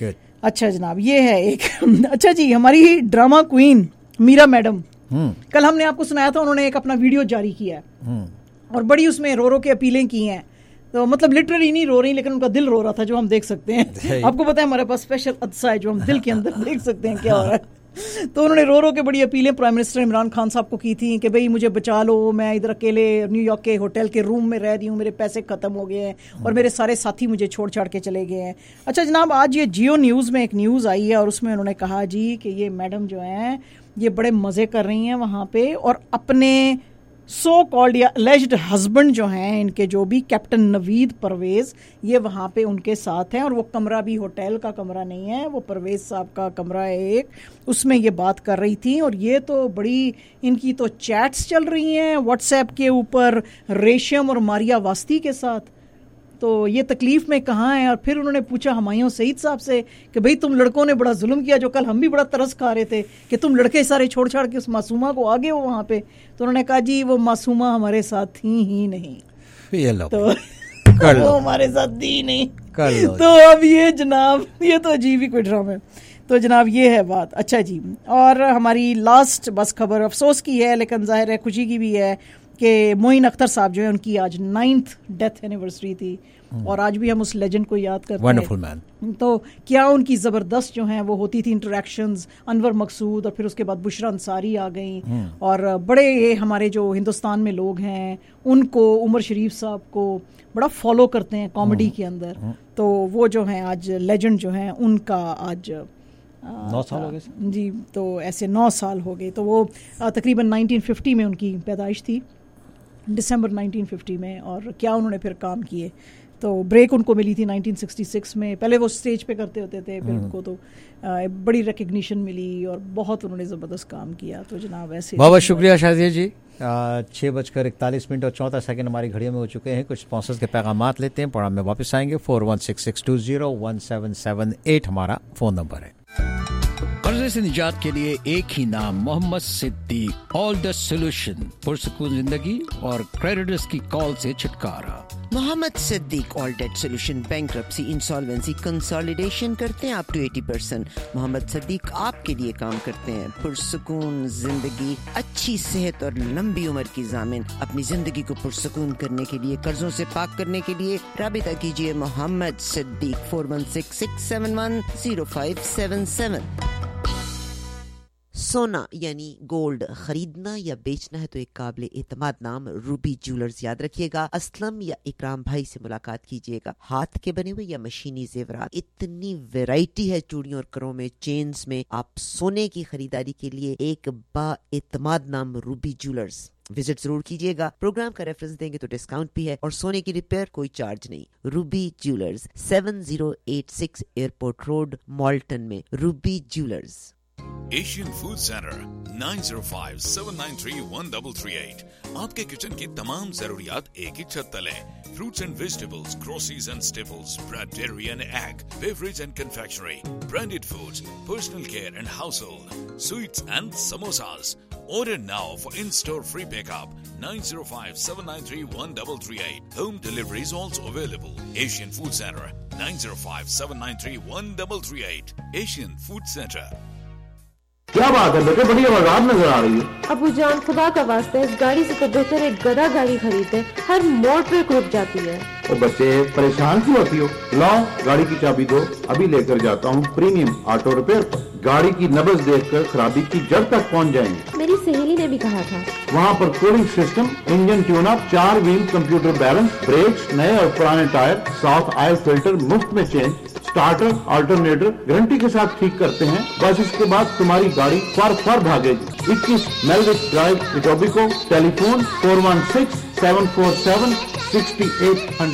اچھا جناب, یہ ہے ایک. اچھا جی, ہماری ڈرامہ کوئین میرا میڈم, کل ہم نے آپ کو سنایا تھا, انہوں نے ایک اپنا ویڈیو جاری کیا ہے اور بڑی اس میں رو رو کے اپیلیں کی ہیں. تو مطلب لٹرلی نہیں رو رہی, لیکن ان کا دل رو رہا تھا, جو ہم دیکھ سکتے ہیں. آپ کو پتہ ہے ہمارے پاس اسپیشل عدسہ ہے جو ہم دل کے اندر دیکھ سکتے ہیں کیا ہو رہا ہے. تو انہوں نے رو رو کے بڑی اپیلیں پرائم منسٹر عمران خان صاحب کو کی تھیں کہ بھئی مجھے بچا لو, میں ادھر اکیلے نیو یارک کے ہوٹل کے روم میں رہ رہی ہوں, میرے پیسے ختم ہو گئے ہیں اور میرے سارے ساتھی مجھے چھوڑ چھاڑ کے چلے گئے ہیں. اچھا جناب, آج یہ جیو نیوز میں ایک نیوز آئی ہے اور اس میں انہوں نے کہا جی کہ یہ میڈم جو ہیں یہ بڑے مزے کر رہی ہیں وہاں پہ, اور اپنے سو کالڈ یا الیجڈ ہسبینڈ جو ہیں ان کے, جو بھی کیپٹن نوید پرویز, یہ وہاں پہ ان کے ساتھ ہیں, اور وہ کمرہ بھی ہوٹل کا کمرہ نہیں ہے, وہ پرویز صاحب کا کمرہ ہے ایک, اس میں یہ بات کر رہی تھی. اور یہ تو بڑی ان کی تو چیٹس چل رہی ہیں واٹس ایپ کے اوپر ریشم اور ماریا واسطی کے ساتھ. تو یہ تکلیف میں کہاں ہیں. اور پھر انہوں نے پوچھا ہمایوں سعید صاحب سے کہ بھئی تم لڑکوں نے بڑا ظلم کیا, جو کل ہم بھی بڑا ترس کھا رہے تھے کہ تم لڑکے سارے چھوڑ چھاڑ کے اس معصومہ کو آگے ہو وہاں پہ. تو انہوں نے کہا جی وہ معصومہ ہمارے ساتھ تھی ہی نہیں, تو وہ ہمارے ساتھ دی نہیں. تو اب یہ جناب یہ تو عجیب ہی کوئی ڈرامہ ہے. تو جناب یہ ہے بات. اچھا جی, اور ہماری لاسٹ بس خبر افسوس کی ہے لیکن ظاہر ہے خوشی کی بھی ہے کہ معین اختر صاحب جو ہے ان کی آج نائنتھ ڈیتھ اینیورسری تھی, اور آج بھی ہم اس لیجنڈ کو یاد کرتے ہیں. Wonderful man. تو کیا ان کی زبردست جو ہیں وہ ہوتی تھی انٹریکشنز, انور مقصود اور پھر اس کے بعد بشرا انصاری آ گئیں, اور بڑے ہمارے جو ہندوستان میں لوگ ہیں ان کو, عمر شریف صاحب کو بڑا فالو کرتے ہیں کامیڈی کے اندر. تو وہ جو ہیں آج لیجنڈ جو ہیں ان کا آج نو سال ہو گئے جی, تو ایسے نو سال ہو گئے. تو وہ تقریباً نائنٹین ففٹی میں ان کی پیدائش تھی, دسمبر نائنٹین ففٹی میں, اور کیا انہوں نے پھر کام کیے. تو بریک ان کو ملی تھی نائنٹین سکسٹی سکس میں, پہلے وہ اسٹیج پہ کرتے ہوتے تھے, پھر ان کو تو بڑی ریکگنیشن ملی اور بہت انہوں نے زبردست کام کیا. تو جناب ایسے بہت بہت شکریہ شازیہ جی. چھ بج کر اکتالیس منٹ اور چونتا سیکنڈ ہماری گھڑیوں میں ہو چکے ہیں. کچھ اسپانسرز کے پیغامات لیتے ہیں, پروگرام میں واپس آئیں گے. Four one six six two zero one seven seven eight ہمارا فون نمبر ہے. قرضے سے نجات کے لیے ایک ہی نام, محمد صدیق. آل دا سولوشن, پرسکون زندگی اور کریڈٹرز کی کال سے چھٹکارا. Muhammad Siddique all that solution, bankruptcy, insolvency, consolidation کرتے ہیں up to eighty percent. Muhammad Siddique آپ کے لیے کام کرتے ہیں. پرسکون زندگی, اچھی صحت اور لمبی عمر کی ضامن. اپنی زندگی کو پرسکون کرنے کے لیے, قرضوں سے پاک کرنے کے لیے رابطہ کیجیے Muhammad Siddique four one six six seven one zero five seven seven. سونا یعنی گولڈ خریدنا یا بیچنا ہے تو ایک قابل اعتماد نام روبی جیولرز یاد رکھیے گا. اسلم یا اکرام بھائی سے ملاقات کیجیے گا. ہاتھ کے بنے ہوئے یا مشینی زیورات, اتنی ویرائٹی ہے چوڑیوں اور کروں میں, چینز میں. آپ سونے کی خریداری کے لیے ایک با اعتماد نام روبی جیولرز وزٹ ضرور کیجیے گا. پروگرام کا ریفرنس دیں گے تو ڈسکاؤنٹ بھی ہے, اور سونے کی ریپیئر کوئی چارج نہیں. Ruby jewellers, seven zero eight six airport road, Malton میں. Ruby jewellers. Asian food centre nine zero five seven nine three one double three eight. آپ کے کچن کی تمام ضروریات ایک ہی چھت تلے. Fruits and vegetables, groceries and staples, bread, dairy and egg, beverage and confectionery, branded foods, personal care and household, sweets and samosas. Order now for in-store free pickup. nine zero five seven nine three one three three eight. Home delivery is also available. Asian Food Center nine zero five seven nine three one three three eight. Asian Food Center. کیا بات ہے بیٹے, بڑی آواز نظر آ رہی ہے. ابو جان خدا کا واسطہ اس گاڑی سے تو بہتر ایک گدا گاڑی خریدے, ہر موڑ پہ رک جاتی ہے. او بچے پریشان کیوں ہوتی ہو, لاؤ گاڑی کی چابی دو, ابھی لے کر جاتا ہوں پریمیم آٹو ریپیئر پر. گاڑی کی نبض دیکھ کر خرابی کی جڑ تک پہنچ جائیں گے. میری سہیلی نے بھی کہا تھا. وہاں پر cooling system, engine tune up, چار ویل کمپیوٹر بیلنس, بریکس, نئے اور پرانے ٹائر, ساتھ آئل فلٹر مفت میں چینج, اسٹارٹر آلٹرنیٹر گارنٹی کے ساتھ ٹھیک کرتے ہیں. بس اس کے بعد تمہاری گاڑی فر فر بھاگے گی. اکیس میلوک drive, Etobicoke. Telephone four one six seven four seven sixty eight hundred.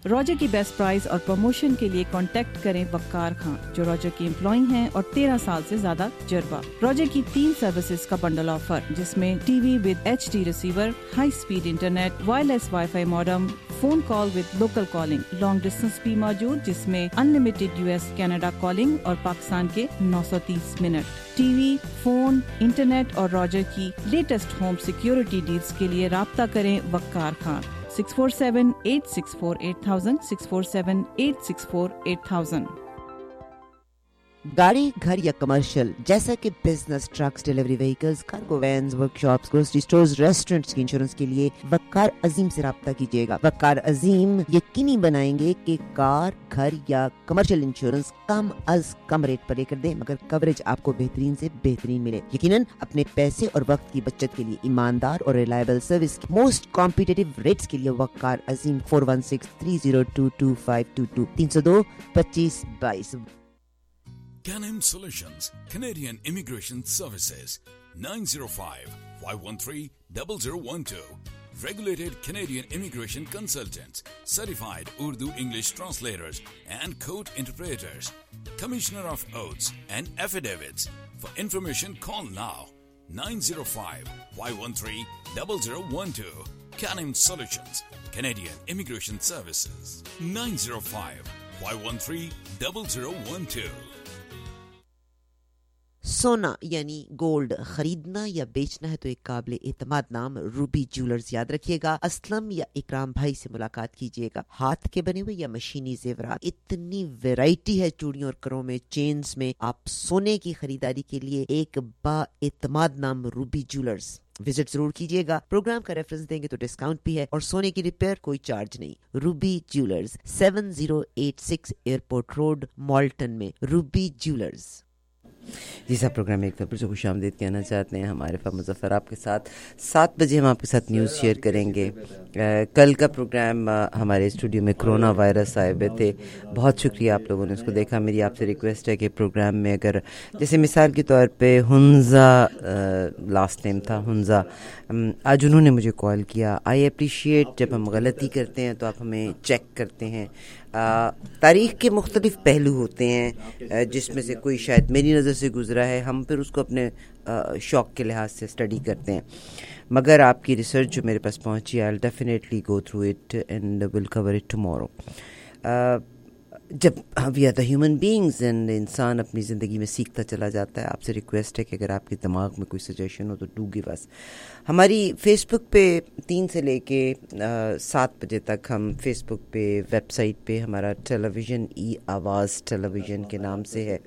Roger की बेस्ट प्राइस और प्रमोशन के लिए कांटेक्ट करें वक्कार खान, जो रॉजर की एम्प्लॉई हैं और तेरह साल से ज्यादा तजुर्बा। रॉजर की तीन सर्विसेज का बंडल ऑफर, जिसमें TV with H D receiver, high speed internet, wireless WiFi modem, phone call with local calling, long distance भी मौजूद जिसमें अनलिमिटेड यूएस कनाडा कॉलिंग और पाकिस्तान के नौ सौ तीस मिनट। टीवी, फोन, इंटरनेट और रॉजर की लेटेस्ट होम सिक्योरिटी डील्स के लिए राब्ता करें Waqar Khan, six four seven eight six four eight thousand, six four seven eight six four eight thousand. गाड़ी, घर या कमर्शियल जैसा कि business, trucks, delivery vehicles, cargo vans, workshops, grocery stores, restaurants की इंश्योरेंस के लिए वक्कार अजीम से राब्ता कीजिएगा। वक्कार अजीम यकीनी बनाएंगे कि कार, घर या कमर्शियल इंश्योरेंस कम अज कम रेट पर लेकर दें, मगर कवरेज आपको बेहतरीन से बेहतरीन मिले। यकीनन अपने पैसे और वक्त की बचत के लिए ईमानदार और रिलायबल सर्विस की मोस्ट कॉम्पिटिटिव रेट्स के लिए Waqar Azeem four one six three zero two two five two two, तीन सौ दो पच्चीस बाईस। Canim Solutions, Canadian Immigration Services, nine zero five, five one three, zero zero one two. Regulated Canadian Immigration Consultants, Certified Urdu English Translators and Code Interpreters, Commissioner of Oaths and Affidavits. For information, call now, nine zero five, five one three, zero zero one two. Canim Solutions, Canadian Immigration Services, nine zero five, five one three, zero zero one two. सोना यानी gold खरीदना या बेचना है तो एक काबिल एतमाद नाम रूबी ज्वेलर्स याद रखिएगा। असलम या इकराम भाई से मुलाकात कीजिएगा। हाथ के बने हुए या मशीनी जेवरात, इतनी वैरायटी है चूड़ियों और करों में, चेन्स में। आप सोने की खरीदारी के लिए एक बा एतमाद नाम रूबी ज्वेलर्स विजिट जरूर कीजिएगा। प्रोग्राम का रेफरेंस देंगे तो डिस्काउंट भी है और सोने की रिपेयर कोई चार्ज नहीं। Ruby jewellers, seven zero eight six airport road, Malton में। Ruby jewellers. जी साहब, प्रोग्राम में एक बार से खुश आमदीद कहना चाहते हैं। हमारे पास मुजफ्फर आपके साथ सात बजे हम आपके साथ न्यूज़ शेयर करेंगे। आ, कल का प्रोग्राम आ, हमारे स्टूडियो में कोरोना वायरस आए हुए थे। बहुत शुक्रिया आप लोगों ने उसको देखा। मेरी आपसे रिक्वेस्ट है कि प्रोग्राम में अगर जैसे मिसाल के तौर पे हुंजा लास्ट नेम था, हुंजा, आज उन्होंने मुझे कॉल किया। आई अप्रिशिएट जब हम गलती करते हैं तो आप हमें चेक करते हैं। तारीख़ के मुख्तलिफ पहलू होते हैं जिसमें से कोई शायद मेरी नज़र से गुज़रा है, हम फिर उसको अपने शौक़ के लिहाज से स्टडी करते हैं। मगर आपकी रिसर्च जो मेरे पास पहुंची, I will definitely go through it and will cover it tomorrow. जब we are the human beings and इंसान अपनी ज़िंदगी में सीखता चला जाता है। आपसे रिक्वेस्ट है कि अगर आपके दिमाग में कोई सजेशन हो तो डू गिव अस। हमारी फेसबुक पे तीन से लेके सात बजे तक हम फेसबुक पे, वेबसाइट पे हमारा टेलीविज़न ई आवाज़ टेलीविज़न के नाम से है।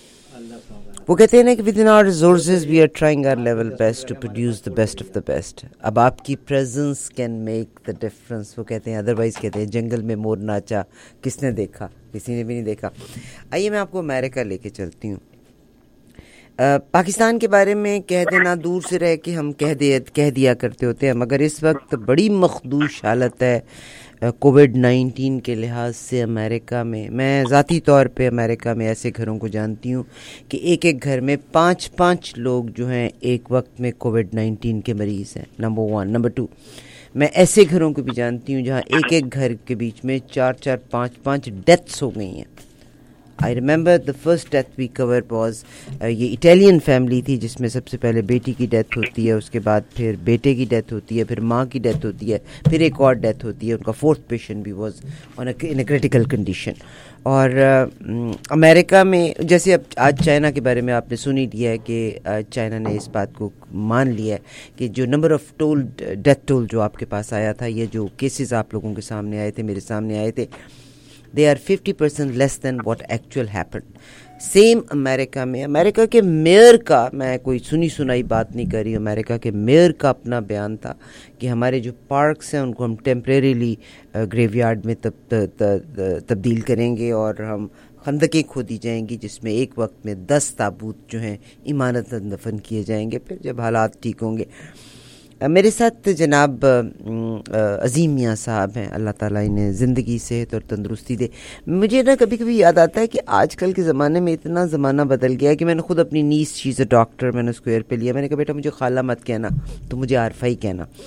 वो कहते हैं ना कि within our resources we are trying our level best to produce the best of the best. अब आपकी presence can make the difference. वो कहते हैं, अदरवाइज कहते हैं जंगल में मोर नाचा किसने देखा, किसी ने भी नहीं देखा। आइए मैं आपको अमेरिका लेके चलती हूँ। पाकिस्तान के बारे में कह देना दूर से रह के हम कह दे कह दिया करते होते हैं, मगर इस वक्त बड़ी मखदूश हालत है कोविड नाइन्टीन के लिहाज से अमेरिका में। मैं ज़ाती तौर पे अमेरिका में ऐसे घरों को जानती हूँ कि एक एक घर में पाँच पाँच लोग जो हैं एक वक्त में कोविड नाइन्टीन के मरीज़ हैं, नंबर वन। नंबर टू, मैं ऐसे घरों को भी जानती हूँ जहाँ एक एक घर के बीच में चार चार पाँच पाँच डेथ्स हो गई हैं। I remember the first death we cover was, ये इटालियन फैमिली थी जिसमें सबसे पहले बेटी की डेथ होती है, उसके बाद फिर बेटे की डेथ होती है, फिर माँ की डेथ होती है, फिर एक और डेथ होती है। उनका फोर्थ पेशेंट भी was on in a critical condition. और अमेरिका uh, में जैसे अब आज चाइना के बारे में आपने सुन ही लिया है कि चाइना uh, ने इस बात को मान लिया है कि जो number of toll death toll जो आपके पास आया था, ये जो केसेस आप लोगों के सामने आए थे, मेरे सामने आए थे, they are fifty percent less than what actual happened. Same America में, अमेरिका के मेयर का, मैं कोई सुनी सुनाई बात नहीं कर रही, अमेरिका के मेयर का अपना बयान था कि हमारे जो पार्क्स हैं उनको हम टेम्परेरीली ग्रेवयार्ड में तब तब्दील करेंगे और हम खंदकें खोदी जाएंगी जिसमें एक वक्त में दस ताबूत जो हैं इमानत दफन किए जाएंगे फिर जब हालात ठीक होंगे। मेरे साथ जनाब अजीम मियाँ साहब हैं, अल्लाह ताला इन्हें ज़िंदगी, सेहत और तंदुरुस्ती दे। मुझे ना कभी कभी याद आता है कि आजकल के ज़माने में इतना ज़माना बदल गया है कि मैंने खुद अपनी niece, she is a doctor, मैंने उसको एयर पे लिया। मैंने कहा बेटा मुझे खाला मत कहना, तो मुझे आरफाई कहना।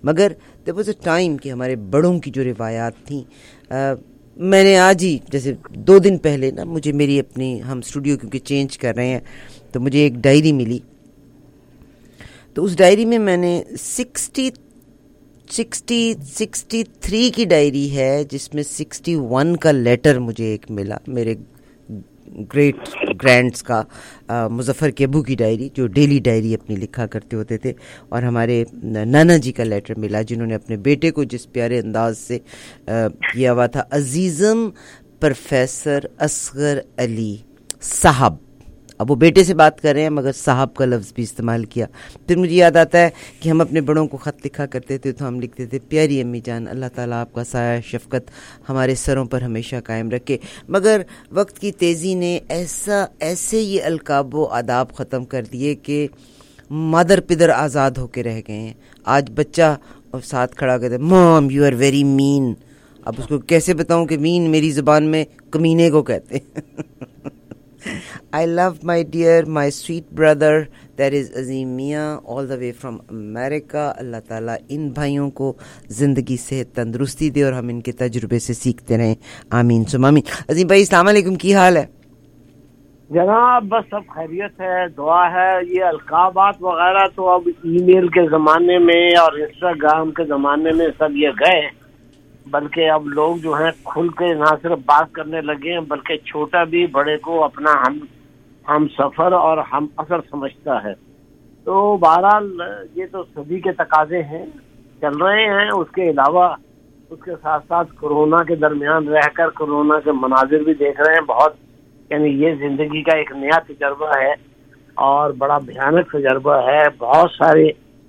مگر دیر واز اے ٹائم کہ ہمارے بڑوں کی جو روایات تھیں. میں نے آج ہی جیسے دو دن پہلے نا مجھے میری اپنی ہم اسٹوڈیو کیونکہ چینج کر رہے ہیں تو مجھے ایک ڈائری ملی, تو اس ڈائری میں میں نے سکسٹی سکسٹی سکسٹی تھری کی ڈائری ہے جس میں سکسٹی ون کا لیٹر مجھے ایک ملا میرے گریٹ گرینڈس کا, مظفر کے ابو کی ڈائری جو ڈیلی ڈائری اپنی لکھا کرتے ہوتے تھے, اور ہمارے نانا جی کا لیٹر ملا جنہوں نے اپنے بیٹے کو جس پیارے انداز سے کیا ہوا تھا, عزیزم پروفیسر اصغر علی صاحب. اب وہ بیٹے سے بات کر رہے ہیں مگر صاحب کا لفظ بھی استعمال کیا. پھر مجھے یاد آتا ہے کہ ہم اپنے بڑوں کو خط لکھا کرتے تھے تو ہم لکھتے تھے پیاری امی جان اللہ تعالیٰ آپ کا سایہ شفقت ہمارے سروں پر ہمیشہ قائم رکھے. مگر وقت کی تیزی نے ایسا ایسے یہ القاب و آداب ختم کر دیے کہ مادر پدر آزاد ہو کے رہ گئے ہیں. آج بچہ ساتھ کھڑا کرتے مام یو آر ویری مین. اب اس کو کیسے بتاؤں کہ مین میری زبان میں کمینے کو کہتے ہیں. I love my dear, my sweet brother, that is Azim Mia, all the way from America. اللہ تعالیٰ ان بھائیوں کو زندگی صحت تندرستی دے اور ہم ان کے تجربے سے سیکھتے رہیں. آمین ثم آمین. عظیم بھائی السلام علیکم, کی حال ہے جناب؟ بس سب خیریت ہے, دعا ہے. یہ القابات وغیرہ تو اب ای میل کے زمانے میں اور انسٹاگرام کے زمانے میں سب یہ گئے, بلکہ اب لوگ جو ہیں کھل کے نہ صرف بات کرنے لگے ہیں بلکہ چھوٹا بھی بڑے کو اپنا ہم ہم سفر اور ہم اثر سمجھتا ہے. تو بہرحال یہ تو صدی کے تقاضے ہیں, چل رہے ہیں. اس کے علاوہ اس کے ساتھ ساتھ کورونا کے درمیان رہ کر کورونا کے مناظر بھی دیکھ رہے ہیں بہت. یعنی یہ زندگی کا ایک نیا تجربہ ہے اور بڑا بھیانک تجربہ ہے. بہت سارے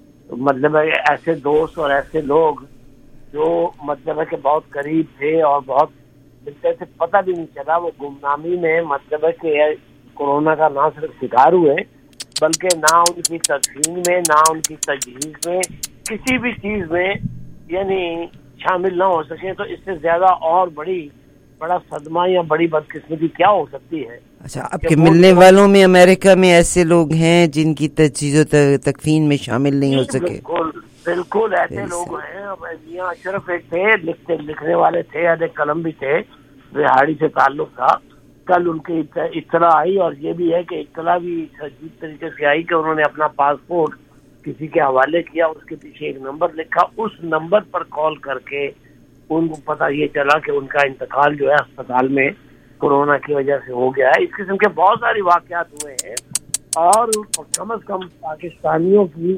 مطلب ایسے دوست اور ایسے لوگ جو مطلب ہے کہ بہت قریب تھے اور بہت ملتے تھے, پتہ بھی نہیں چلا. وہ گمنامی میں مطلب ہے کہ کورونا کا نہ صرف شکار ہوئے بلکہ نہ ان کی تدفین میں نہ ان کی تجہیز میں کسی بھی چیز میں یعنی شامل نہ ہو سکے. تو اس سے زیادہ اور بڑی بڑا صدمہ یا بڑی بدقسمتی کیا ہو سکتی ہے؟ اچھا, آپ کے ملنے والوں میں امریکہ میں ایسے لوگ ہیں جن کی تجہیز و تکفین میں شامل نہیں ہو سکے؟ بالکل بالکل ایسے لوگ ہیں. میاں اشرف ایک تھے, لکھتے لکھنے والے تھے, ایک قلم بھی تھے, رہاڑی سے تعلق تھا. کل ان کی اطلاع آئی اور یہ بھی ہے کہ اطلاع بھی عجیب طریقے سے آئی کہ انہوں نے اپنا پاسپورٹ کسی کے حوالے کیا, اس کے پیچھے ایک نمبر لکھا, اس نمبر پر کال کر کے ان کو پتہ یہ چلا کہ ان کا انتقال جو ہے اسپتال میں کورونا کی وجہ سے ہو گیا ہے. اس قسم کے بہت سارے واقعات ہوئے ہیں اور کم از کم پاکستانیوں کی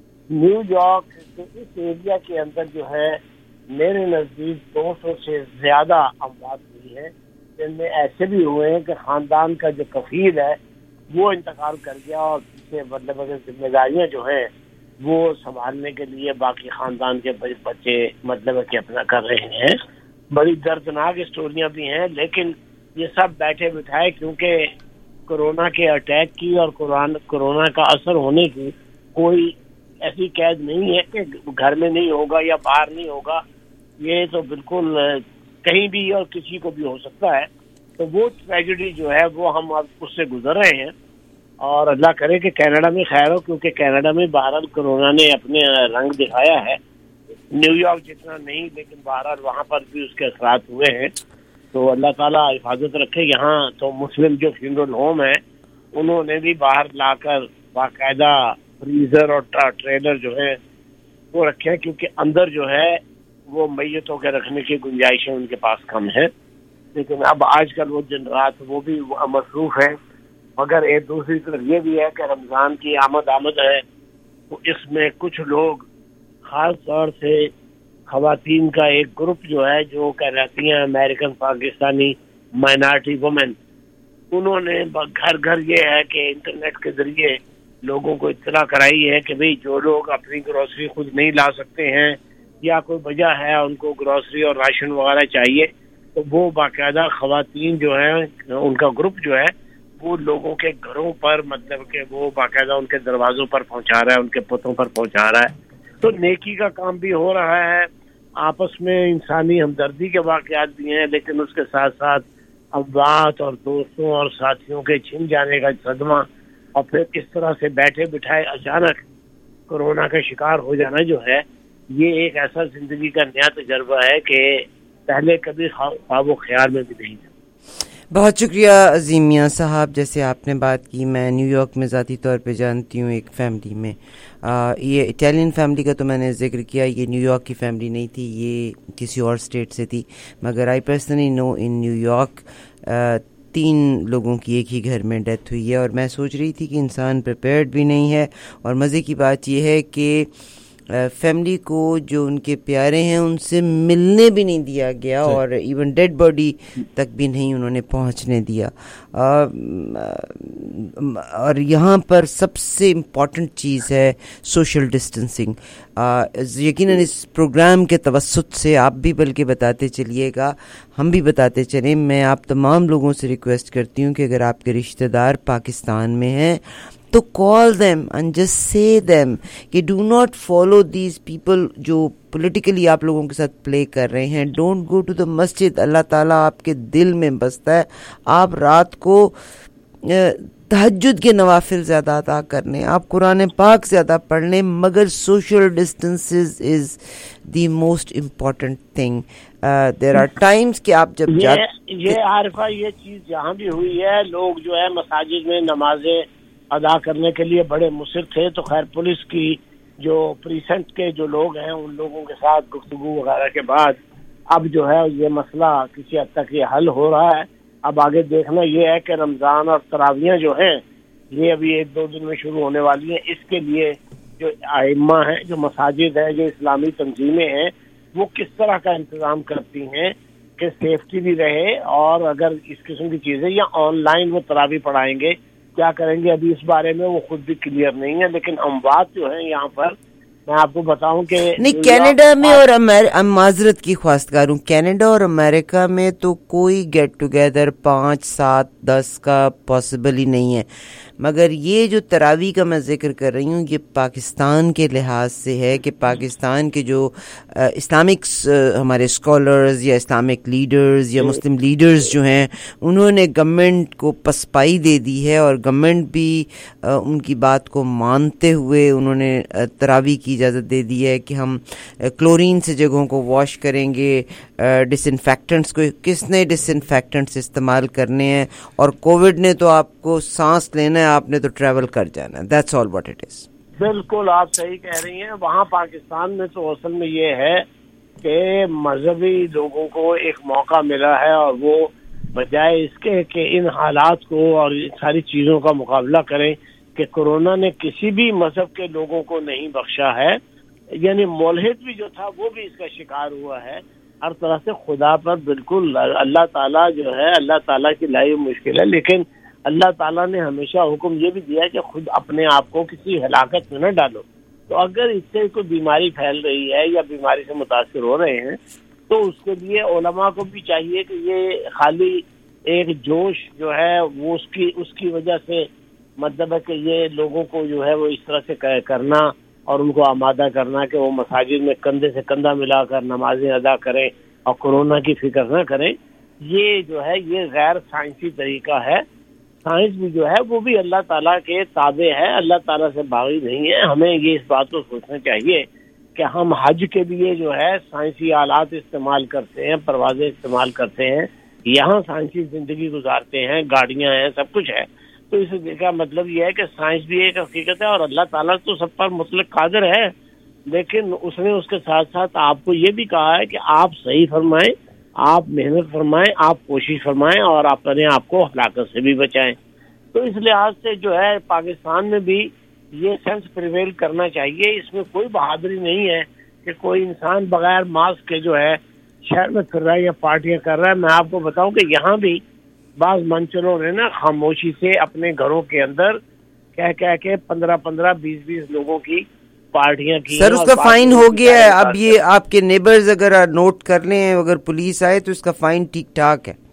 نیو یارک کے اس ایریا کے اندر جو ہے میرے نزدیک دو سو سے زیادہ اموات ہوئی ہیں, جن میں ایسے بھی ہوئے ہیں کہ خاندان کا جو کفیل ہے وہ انتقال کر گیا اور پیچھے مطلب ذمہ داریاں جو ہیں وہ سنبھالنے کے لیے باقی خاندان کے بچے مطلب کہ اپنا کر رہے ہیں. بڑی دردناک اسٹوریاں بھی ہیں, لیکن یہ سب بیٹھے بٹھائے کیونکہ کورونا کے اٹیک کی اور کورونا کا اثر ہونے کی کوئی ایسی قید نہیں ہے کہ گھر میں نہیں ہوگا یا باہر نہیں ہوگا. یہ تو بالکل کہیں بھی اور کسی کو بھی ہو سکتا ہے. تو وہ ٹریجڈی جو ہے وہ ہم اب اس سے گزر رہے ہیں اور اللہ کرے کہ کینیڈا میں خیر ہو, کیونکہ کینیڈا میں بہرحال کورونا نے اپنے رنگ دکھایا ہے. نیو یارک جتنا نہیں لیکن بہرحال وہاں پر بھی اس کے اثرات ہوئے ہیں. تو اللہ تعالیٰ حفاظت رکھے. یہاں تو مسلم جو فیونرل ہوم ہے انہوں نے بھی باہر لا کر باقاعدہ فریزر اور ٹریلر جو ہے وہ رکھے ہیں, کیونکہ اندر جو ہے وہ میتوں کے رکھنے کی گنجائشیں ان کے پاس کم ہے. لیکن اب آج کل وہ دن رات وہ بھی مصروف ہے. مگر ایک دوسری طرف یہ بھی ہے کہ رمضان کی آمد آمد ہے تو اس میں کچھ لوگ خاص طور سے خواتین کا ایک گروپ جو ہے جو کہلاتی ہیں امریکن پاکستانی مائنارٹی وومن, انہوں نے گھر گھر یہ ہے کہ انٹرنیٹ کے ذریعے لوگوں کو اطلاع کرائی ہے کہ بھئی جو لوگ اپنی گروسری خود نہیں لا سکتے ہیں یا کوئی وجہ ہے ان کو گروسری اور راشن وغیرہ چاہیے تو وہ باقاعدہ خواتین جو ہیں ان کا گروپ جو ہے وہ لوگوں کے گھروں پر مطلب کہ وہ باقاعدہ ان کے دروازوں پر پہنچا رہا ہے, ان کے پتوں پر پہنچا رہا ہے. تو نیکی کا کام بھی ہو رہا ہے, آپس میں انسانی ہمدردی کے واقعات بھی ہیں, لیکن اس کے ساتھ ساتھ اموات اور دوستوں اور ساتھیوں کے چھن جانے کا صدمہ اور پھر اس طرح سے بیٹھے بٹھائے اچانک کورونا کا شکار ہو جانا جو ہے یہ ایک ایسا زندگی کا نیا تجربہ ہے کہ پہلے کبھی خواب و خیال میں بھی نہیں تھا. بہت شکریہ عظیم میاں صاحب. جیسے آپ نے بات کی، میں نیو یارک میں ذاتی طور پہ جانتی ہوں ایک فیملی میں، آ, یہ اٹیلین فیملی کا تو میں نے ذکر کیا، یہ نیو یارک کی فیملی نہیں تھی، یہ کسی اور اسٹیٹ سے تھی، مگر I personally know in New York تین لوگوں کی ایک ہی گھر میں ڈیتھ ہوئی ہے. اور میں سوچ رہی تھی کہ انسان پریپیئرڈ بھی نہیں ہے. اور مزے کی بات یہ ہے کہ فیملی کو جو ان کے پیارے ہیں ان سے ملنے بھی نہیں دیا گیا، اور ایون ڈیڈ باڈی تک بھی نہیں انہوں نے پہنچنے دیا. اور یہاں پر سب سے امپورٹنٹ چیز ہے سوشل ڈسٹینسنگ. یقیناً اس پروگرام کے توسط سے آپ بھی بلکہ بتاتے چلیے گا، ہم بھی بتاتے چلیں. میں آپ تمام لوگوں سے ریکویسٹ کرتی ہوں کہ اگر آپ کے رشتہ دار پاکستان میں ہیں تو call them and just say them کہ do not follow these people جو پولیٹیکلی آپ لوگوں کے ساتھ پلے کر رہے ہیں. ڈونٹ گو ٹو دا مسجد. اللہ تعالیٰ آپ کے دل میں بستا ہے. آپ رات کو تہجد کے نوافل زیادہ ادا کرنے، آپ قرآن پاک زیادہ پڑھ لیں، مگر social distances is the most important thing. There are times کہ آپ جب یہ عارفہ یہ چیز جہاں بھی ہوئی ہے، لوگ جو ہے مساجد میں نمازیں ادا کرنے کے لیے بڑے مصر تھے، تو خیر پولیس کی جو پریسنٹ کے جو لوگ ہیں ان لوگوں کے ساتھ گفتگو وغیرہ کے بعد اب جو ہے یہ مسئلہ کسی حد تک یہ حل ہو رہا ہے. اب آگے دیکھنا یہ ہے کہ رمضان اور تراویحیں جو ہیں یہ ابھی ایک دو دن میں شروع ہونے والی ہیں. اس کے لیے جو ائمہ ہیں، جو مساجد ہیں، جو اسلامی تنظیمیں ہیں، وہ کس طرح کا انتظام کرتی ہیں کہ سیفٹی بھی رہے، اور اگر اس قسم کی چیزیں یا آن لائن وہ تراویح پڑھائیں گے، کیا کریں گے، ابھی اس بارے میں وہ خود بھی کلیئر نہیں ہے. لیکن اموات جو ہیں یہاں پر میں آپ کو بتاؤں کہ نہیں، کینیڈا میں اور معذرت کی خواستگار ہوں، کینیڈا اور امریکہ میں تو کوئی گیٹ ٹوگیدر پانچ سات دس کا پاسبل ہی نہیں ہے. مگر یہ جو تراویح کا میں ذکر کر رہی ہوں یہ پاکستان کے لحاظ سے ہے کہ پاکستان کے جو اسلامک ہمارے اسکالرز یا اسلامک لیڈرز یا مسلم لیڈرز جو ہیں انہوں نے گورنمنٹ کو پسپائی دے دی ہے، اور گورنمنٹ بھی ان کی بات کو مانتے ہوئے انہوں نے تراویح کی اجازت دے دی ہے کہ ہم کلورین سے جگہوں کو واش کریں گے. ڈس انفیکٹنٹس کو کس نے ڈس انفیکٹنٹس استعمال کرنے ہیں، اور کووڈ نے تو آپ کو سانس لینا ہے، آپ نے تو ٹریول کر جانا ہے. That's all what it is. بالکل آپ صحیح کہہ رہی ہیں. وہاں پاکستان میں تو اصل میں یہ ہے کہ مذہبی لوگوں کو ایک موقع ملا ہے، اور وہ بجائے اس کے کہ ان حالات کو اور ان ساری چیزوں کا مقابلہ کریں کہ کورونا نے کسی بھی مذہب کے لوگوں کو نہیں بخشا ہے. یعنی ملحد بھی جو تھا وہ بھی اس کا شکار ہوا ہے. ہر طرح سے خدا پر بالکل اللہ تعالیٰ جو ہے اللہ تعالیٰ کی لائی مشکل ہے، لیکن اللہ تعالیٰ نے ہمیشہ حکم یہ بھی دیا کہ خود اپنے آپ کو کسی ہلاکت میں نہ ڈالو. تو اگر اس سے کوئی بیماری پھیل رہی ہے یا بیماری سے متاثر ہو رہے ہیں تو اس کے لیے علماء کو بھی چاہیے کہ یہ خالی ایک جوش جو ہے وہ اس کی اس کی وجہ سے مطلب ہے کہ یہ لوگوں کو جو ہے وہ اس طرح سے کرنا اور ان کو آمادہ کرنا کہ وہ مساجد میں کندھے سے کندھا ملا کر نمازیں ادا کریں اور کورونا کی فکر نہ کریں، یہ جو ہے یہ غیر سائنسی طریقہ ہے. سائنس بھی جو ہے وہ بھی اللہ تعالیٰ کے تابع ہے، اللہ تعالیٰ سے باغی نہیں ہے. ہمیں یہ اس بات کو سوچنا چاہیے کہ ہم حج کے لیے جو ہے سائنسی آلات استعمال کرتے ہیں، پروازیں استعمال کرتے ہیں، یہاں سائنسی زندگی گزارتے ہیں، گاڑیاں ہیں، سب کچھ ہے. تو اس کا مطلب یہ ہے کہ سائنس بھی ایک حقیقت ہے اور اللہ تعالیٰ تو سب پر مطلق قادر ہے، لیکن اس نے اس کے ساتھ ساتھ آپ کو یہ بھی کہا ہے کہ آپ صحیح فرمائیں، آپ محنت فرمائیں، آپ کوشش فرمائیں اور اپنے آپ کو ہلاکت سے بھی بچائیں. تو اس لحاظ سے جو ہے پاکستان میں بھی یہ سینس پریویل کرنا چاہیے. اس میں کوئی بہادری نہیں ہے کہ کوئی انسان بغیر ماسک کے جو ہے شہر میں پھر رہا ہے یا پارٹیاں کر رہا ہے. میں آپ کو بتاؤں کہ یہاں بھی بعض منچلوں نے نا خاموشی سے اپنے گھروں کے اندر کہہ کہہ کے پندرہ پندرہ بیس بیس لوگوں کی پارٹیاں کی. سر اس کا فائن ہو گیا ہے. اب یہ آپ کے نیبرز اگر نوٹ کر لیں، اگر پولیس آئے تو اس کا فائن ٹھیک ٹھاک ہے.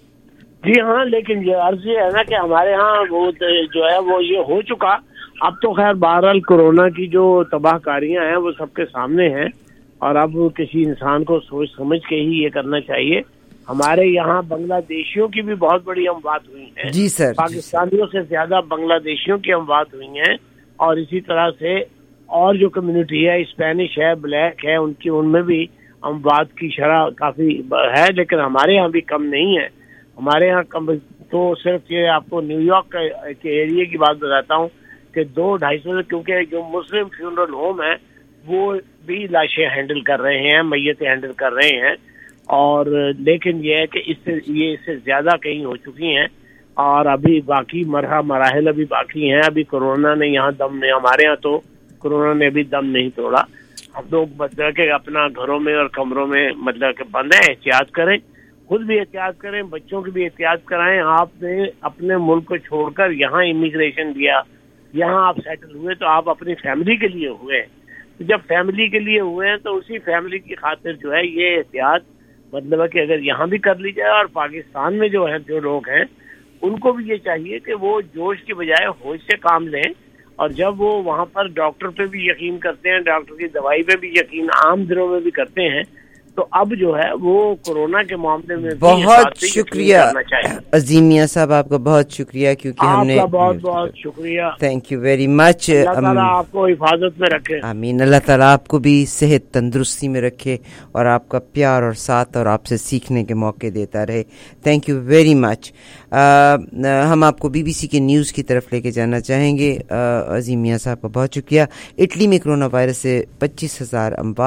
جی ہاں، لیکن یہ عرض یہ ہے نا کہ ہمارے ہاں وہ جو ہے وہ یہ ہو چکا. اب تو خیر بہرحال کورونا کی جو تباہ کاریاں ہیں وہ سب کے سامنے ہیں، اور اب کسی انسان کو سوچ سمجھ کے ہی یہ کرنا چاہیے. ہمارے یہاں بنگلہ دیشیوں کی بھی بہت بڑی اموات ہوئی ہیں. جی سر. پاکستانیوں سے زیادہ بنگلہ دیشیوں کی اموات ہوئی ہیں، اور اسی طرح سے اور جو کمیونٹی ہے اسپینش ہے, بلیک ہے, ان کی ان میں بھی اموات کی شرح کافی ہے, لیکن ہمارے ہاں بھی کم نہیں ہے. ہمارے یہاں کم تو صرف یہ آپ کو نیو یارک کے ایریے کی بات بتاتا ہوں کہ دو ڈھائی سو, کیونکہ جو مسلم فیونرل ہوم ہے وہ بھی لاشیں ہینڈل کر رہے ہیں, میتیں ہینڈل کر رہے ہیں, اور لیکن یہ ہے کہ اس سے یہ اس سے زیادہ کہیں ہو چکی ہیں, اور ابھی باقی مرحلہ مراحل ابھی باقی ہیں. ابھی کورونا نے یہاں دم نہیں, ہمارے یہاں تو کورونا نے ابھی دم نہیں توڑا. ہم لوگ مطلب کہ اپنا گھروں میں اور کمروں میں مطلب کہ بند ہیں, احتیاط کریں, خود بھی احتیاط کریں, بچوں کی بھی احتیاط کرائیں. آپ نے اپنے ملک کو چھوڑ کر یہاں امیگریشن دیا, یہاں آپ سیٹل ہوئے تو آپ اپنی فیملی کے لیے ہوئے. جب فیملی کے لیے ہوئے ہیں تو اسی فیملی کی خاطر جو ہے یہ احتیاط مطلب ہے کہ اگر یہاں بھی کر لی جائے, اور پاکستان میں جو ہے جو لوگ ہیں ان کو بھی یہ چاہیے کہ وہ جوش کی بجائے ہوش سے کام لیں, اور جب وہ وہاں پر ڈاکٹر پہ بھی یقین کرتے ہیں, ڈاکٹر کی دوائی پہ بھی یقین عام دنوں میں بھی کرتے ہیں, تو اب جو ہے وہ کورونا کے معاملے میں بہت شکریہ عظیم میاں صاحب, آپ کا بہت شکریہ, کیونکہ ہم نے بہت بہت شکریہ, تھینک یو ویری مچ. اللہ تعالیٰ آپ کو حفاظت میں رکھے. آمین. اللہ تعالیٰ آپ کو بھی صحت تندرستی میں رکھے اور آپ کا پیار اور ساتھ اور آپ سے سیکھنے کے موقع دیتا رہے. Thank you very much. ہم آپ کو بی بی سی کے نیوز کی طرف لے کے جانا چاہیں گے. عظیم میاں صاحب کا بہت شکریہ. اٹلی میں کرونا وائرس سے پچیس ہزار اموات